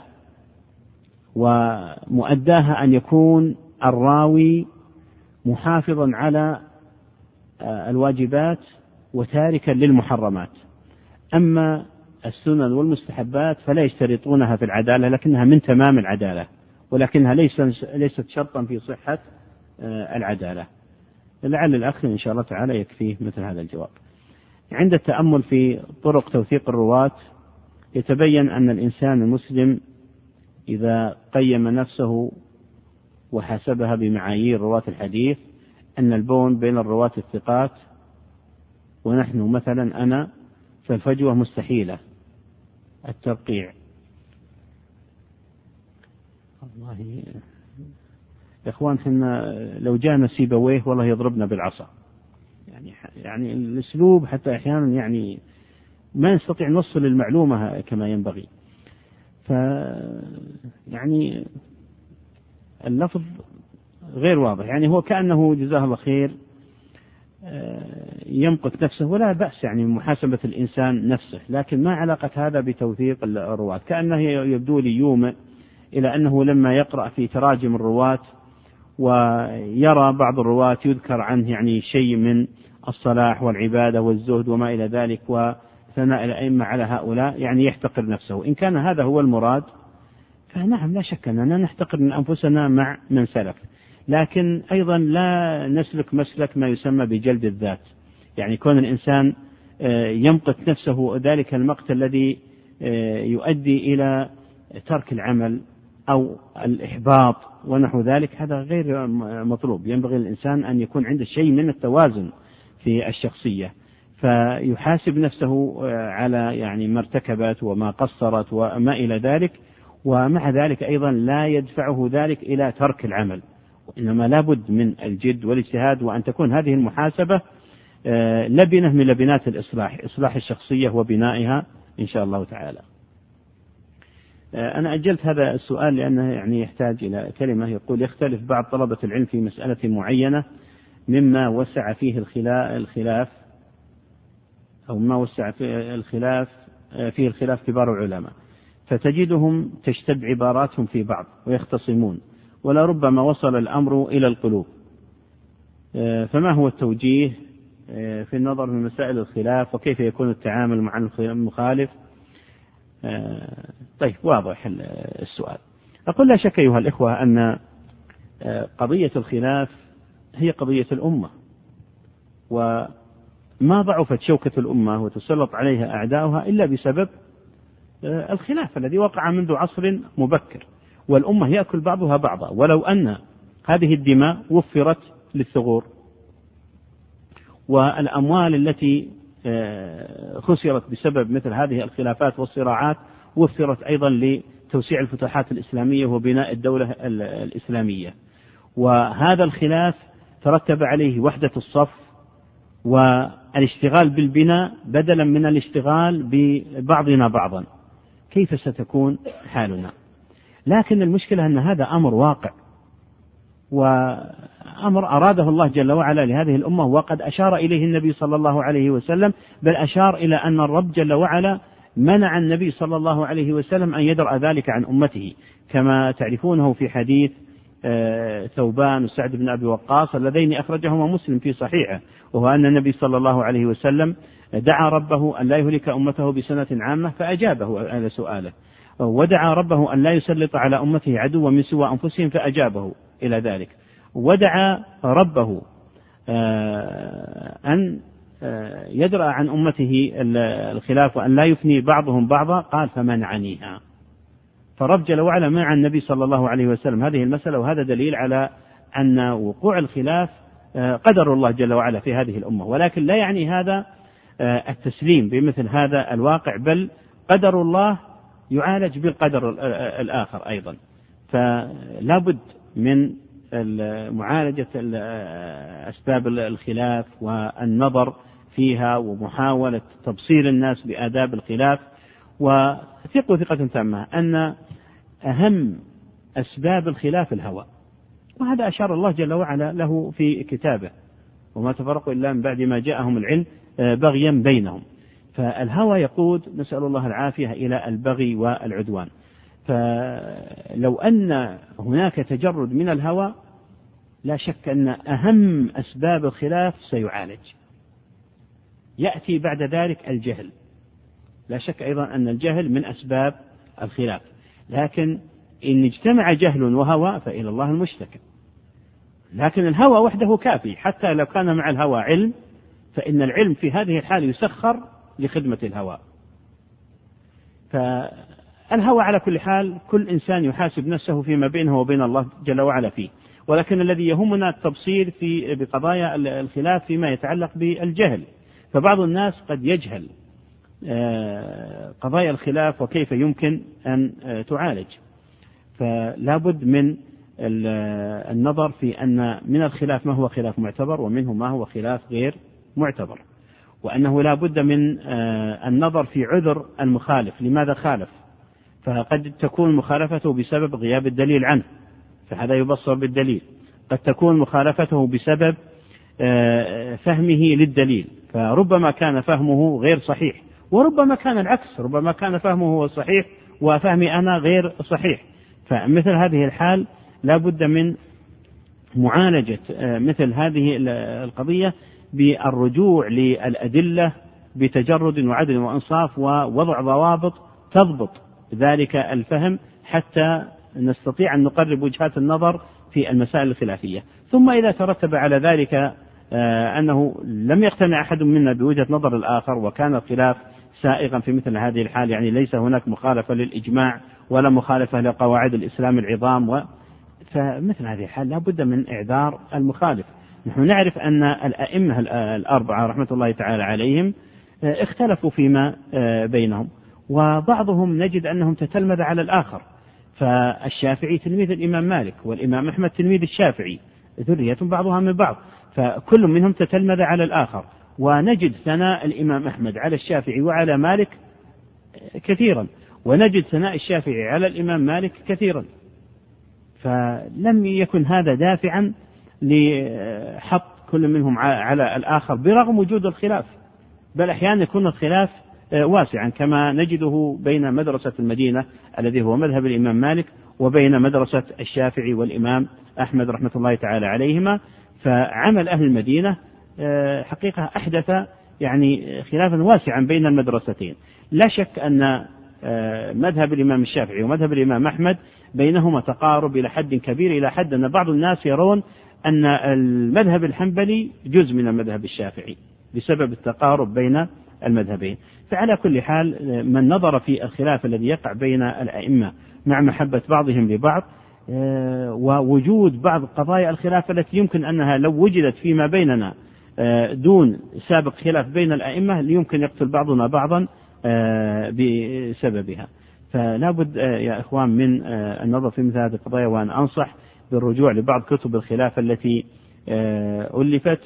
ومؤداها أن يكون الراوي محافظا على الواجبات وتاركا للمحرمات. أما السنن والمستحبات فلا يشترطونها في العدالة، لكنها من تمام العدالة، ولكنها ليست شرطا في صحة العدالة. لعل الأخ إن شاء الله تعالى يكفيه مثل هذا الجواب. عند التأمل في طرق توثيق الرواة يتبين أن الإنسان المسلم إذا قيم نفسه وحسبها بمعايير رواة الحديث أن البون بين الرواة الثقات ونحن مثلا أنا فالفجوة مستحيلة الترقيع. والله يا إخوان حنا لو جانا سيبويه والله يضربنا بالعصا، يعني الأسلوب حتى أحيانا يعني ما نستطيع نوصل المعلومة كما ينبغي. يعني اللفظ غير واضح، يعني هو كأنه جزاه الله خير يمقت نفسه، ولا بأس يعني محاسبة الإنسان نفسه، لكن ما علاقة هذا بتوثيق الرواة؟ كأنه يبدو لي يومئ إلى أنه لما يقرأ في تراجم الرواة ويرى بعض الرواة يذكر عنه يعني شيء من الصلاح والعبادة والزهد وما إلى ذلك وثناء الأئمة على هؤلاء، يعني يحتقر نفسه. إن كان هذا هو المراد فنعم لا شك أننا نحتقر من أنفسنا مع من سلف، لكن أيضا لا نسلك مسلك ما يسمى بجلد الذات، يعني كون الإنسان يمقت نفسه ذلك المقت الذي يؤدي إلى ترك العمل أو الإحباط ونحو ذلك، هذا غير مطلوب. ينبغي للإنسان أن يكون عنده شيء من التوازن في الشخصية، فيحاسب نفسه على يعني ما ارتكبت وما قصرت وما إلى ذلك، ومع ذلك أيضا لا يدفعه ذلك إلى ترك العمل، إنما لابد من الجد والاجتهاد، وأن تكون هذه المحاسبة لبنة من لبنات الإصلاح، إصلاح الشخصية وبنائها إن شاء الله تعالى. أنا أجلت هذا السؤال لأنه يعني يحتاج إلى كلمة. يقول: يختلف بعض طلبة العلم في مسألة معينة مما وسع فيه الخلاف أو ما وسع فيه الخلاف كبار العلماء، فتجدهم تشتد عباراتهم في بعض ويختصمون، ولا ربما وصل الأمر إلى القلوب، فما هو التوجيه في النظر من مسائل الخلاف، وكيف يكون التعامل مع المخالف؟ طيب، واضح السؤال. أقول لا شك أيها الإخوة أن قضية الخلاف هي قضية الأمة، وما ضعفت شوكة الأمة وتسلط عليها أعداؤها إلا بسبب الخلاف الذي وقع منذ عصر مبكر، والأمة يأكل بعضها بعضا. ولو أن هذه الدماء وفرت للثغور، والأموال التي خسرت بسبب مثل هذه الخلافات والصراعات وفرت أيضا لتوسيع الفتوحات الإسلامية وبناء الدولة الإسلامية، وهذا الخلاف ترتب عليه وحدة الصف والاشتغال بالبناء بدلا من الاشتغال ببعضنا بعضا. كيف ستكون حالنا؟ لكن المشكلة أن هذا أمر واقع، وأمر أراده الله جل وعلا لهذه الأمة، وقد أشار إليه النبي صلى الله عليه وسلم، بل أشار إلى أن الرب جل وعلا منع النبي صلى الله عليه وسلم أن يدرأ ذلك عن أمته، كما تعرفونه في حديث ثوبان وسعد بن أبي وقاص اللذين أخرجهما مسلم في صحيحه، وهو أن النبي صلى الله عليه وسلم دعا ربه أن لا يهلك أمته بسنة عامة فأجابه على سؤاله، ودعا ربه أن لا يسلط على أمته عدوا من سوى أنفسهم فأجابه إلى ذلك، ودعا ربه أن يدرأ عن أمته الخلاف وأن لا يفني بعضهم بعضا، قال فمنعنيها. فرب جل وعلا منع النبي صلى الله عليه وسلم هذه المسألة، وهذا دليل على أن وقوع الخلاف قدر الله جل وعلا في هذه الأمة، ولكن لا يعني هذا التسليم بمثل هذا الواقع، بل قدر الله يعالج بالقدر الآخر أيضا. فلا بد من معالجة أسباب الخلاف والنظر فيها ومحاولة تبصير الناس بآداب الخلاف، وثقوا ثقة تامة أن أهم أسباب الخلاف الهوى، وهذا أشار الله جل وعلا له في كتابه: وما تفرقوا إلا من بعد ما جاءهم العلم بغيا بينهم. فالهوى يقود، نسأل الله العافية، إلى البغي والعدوان. فلو أن هناك تجرد من الهوى لا شك أن أهم أسباب الخلاف سيعالج. يأتي بعد ذلك الجهل، لا شك أيضا أن الجهل من أسباب الخلاف، لكن إن اجتمع جهل وهوى فإلى الله المشتكى. لكن الهوى وحده كافي، حتى لو كان مع الهوى علم فإن العلم في هذه الحال يسخر لخدمة الهوى. فالهوى على كل حال كل إنسان يحاسب نفسه فيما بينه وبين الله جل وعلا فيه، ولكن الذي يهمنا التبصير بقضايا الخلاف فيما يتعلق بالجهل. فبعض الناس قد يجهل قضايا الخلاف وكيف يمكن أن تعالج. فلا بد من النظر في أن من الخلاف ما هو خلاف معتبر ومنه ما هو خلاف غير معتبر، وأنه لا بد من النظر في عذر المخالف لماذا خالف، فقد تكون مخالفته بسبب غياب الدليل عنه فهذا يبصر بالدليل، قد تكون مخالفته بسبب فهمه للدليل فربما كان فهمه غير صحيح، وربما كان العكس، ربما كان فهمه هو صحيح وفهمي أنا غير صحيح. فمثل هذه الحال لا بد من معالجة مثل هذه القضية بالرجوع للأدلة بتجرد وعدل وإنصاف ووضع ضوابط تضبط ذلك الفهم حتى نستطيع أن نقرب وجهات النظر في المسائل الخلافية. ثم إذا ترتب على ذلك أنه لم يقتنع أحد منا بوجهة نظر الآخر وكان الخلاف سائغا في مثل هذه الحال، يعني ليس هناك مخالفة للإجماع ولا مخالفة لقواعد الإسلام العظام فمثل هذه الحال لا بد من إعذار المخالف. نحن نعرف أن الأئمة الأربعة رحمة الله تعالى عليهم اختلفوا فيما بينهم، وبعضهم نجد أنهم تتلمذ على الآخر، فالشافعي تلميذ الإمام مالك والإمام أحمد تلميذ الشافعي، ذرية بعضها من بعض، فكل منهم تتلمذ على الآخر، ونجد ثناء الإمام أحمد على الشافعي وعلى مالك كثيرا، ونجد ثناء الشافعي على الإمام مالك كثيرا، فلم يكن هذا دافعا لحط كل منهم على الآخر برغم وجود الخلاف، بل أحيانا يكون الخلاف واسعا كما نجده بين مدرسة المدينة الذي هو مذهب الإمام مالك وبين مدرسة الشافعي والإمام أحمد رحمة الله تعالى عليهما. فعمل أهل المدينة حقيقة أحدث يعني خلافا واسعا بين المدرستين. لا شك أن مذهب الإمام الشافعي ومذهب الإمام أحمد بينهما تقارب إلى حد كبير، إلى حد أن بعض الناس يرون أن المذهب الحنبلي جزء من المذهب الشافعي بسبب التقارب بين المذهبين. فعلى كل حال من نظر في الخلاف الذي يقع بين الأئمة مع محبة بعضهم لبعض ووجود بعض قضايا الخلاف التي يمكن أنها لو وجدت فيما بيننا دون سابق خلاف بين الأئمة ليمكن يقتل بعضنا بعضا بسببها. فلا بد يا إخوان من النظر في مثل هذه القضايا، وأن أنصح بالرجوع لبعض كتب الخلاف التي ألفت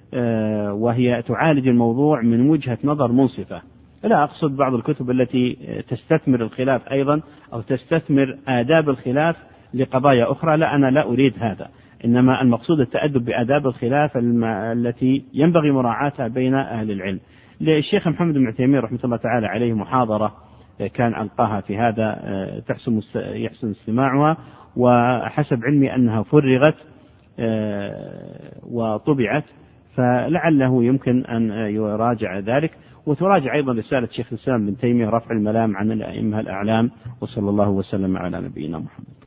وهي تعالج الموضوع من وجهة نظر منصفة. لا أقصد بعض الكتب التي تستثمر الخلاف أيضا أو تستثمر آداب الخلاف لقضايا أخرى، لا أنا لا أريد هذا، إنما المقصود التأدب بآداب الخلاف التي ينبغي مراعاتها بين أهل العلم. للشيخ محمد بن عثيمين رحمة الله تعالى عليه محاضرة كان ألقاها في هذا يحسن استماعها، وحسب علمي أنها فرغت وطبعت، فلعله يمكن أن يراجع ذلك، وتراجع أيضا رسالة شيخ الإسلام ابن تيمية رفع الملام عن الأئمة الأعلام، وصلى الله وسلم على نبينا محمد.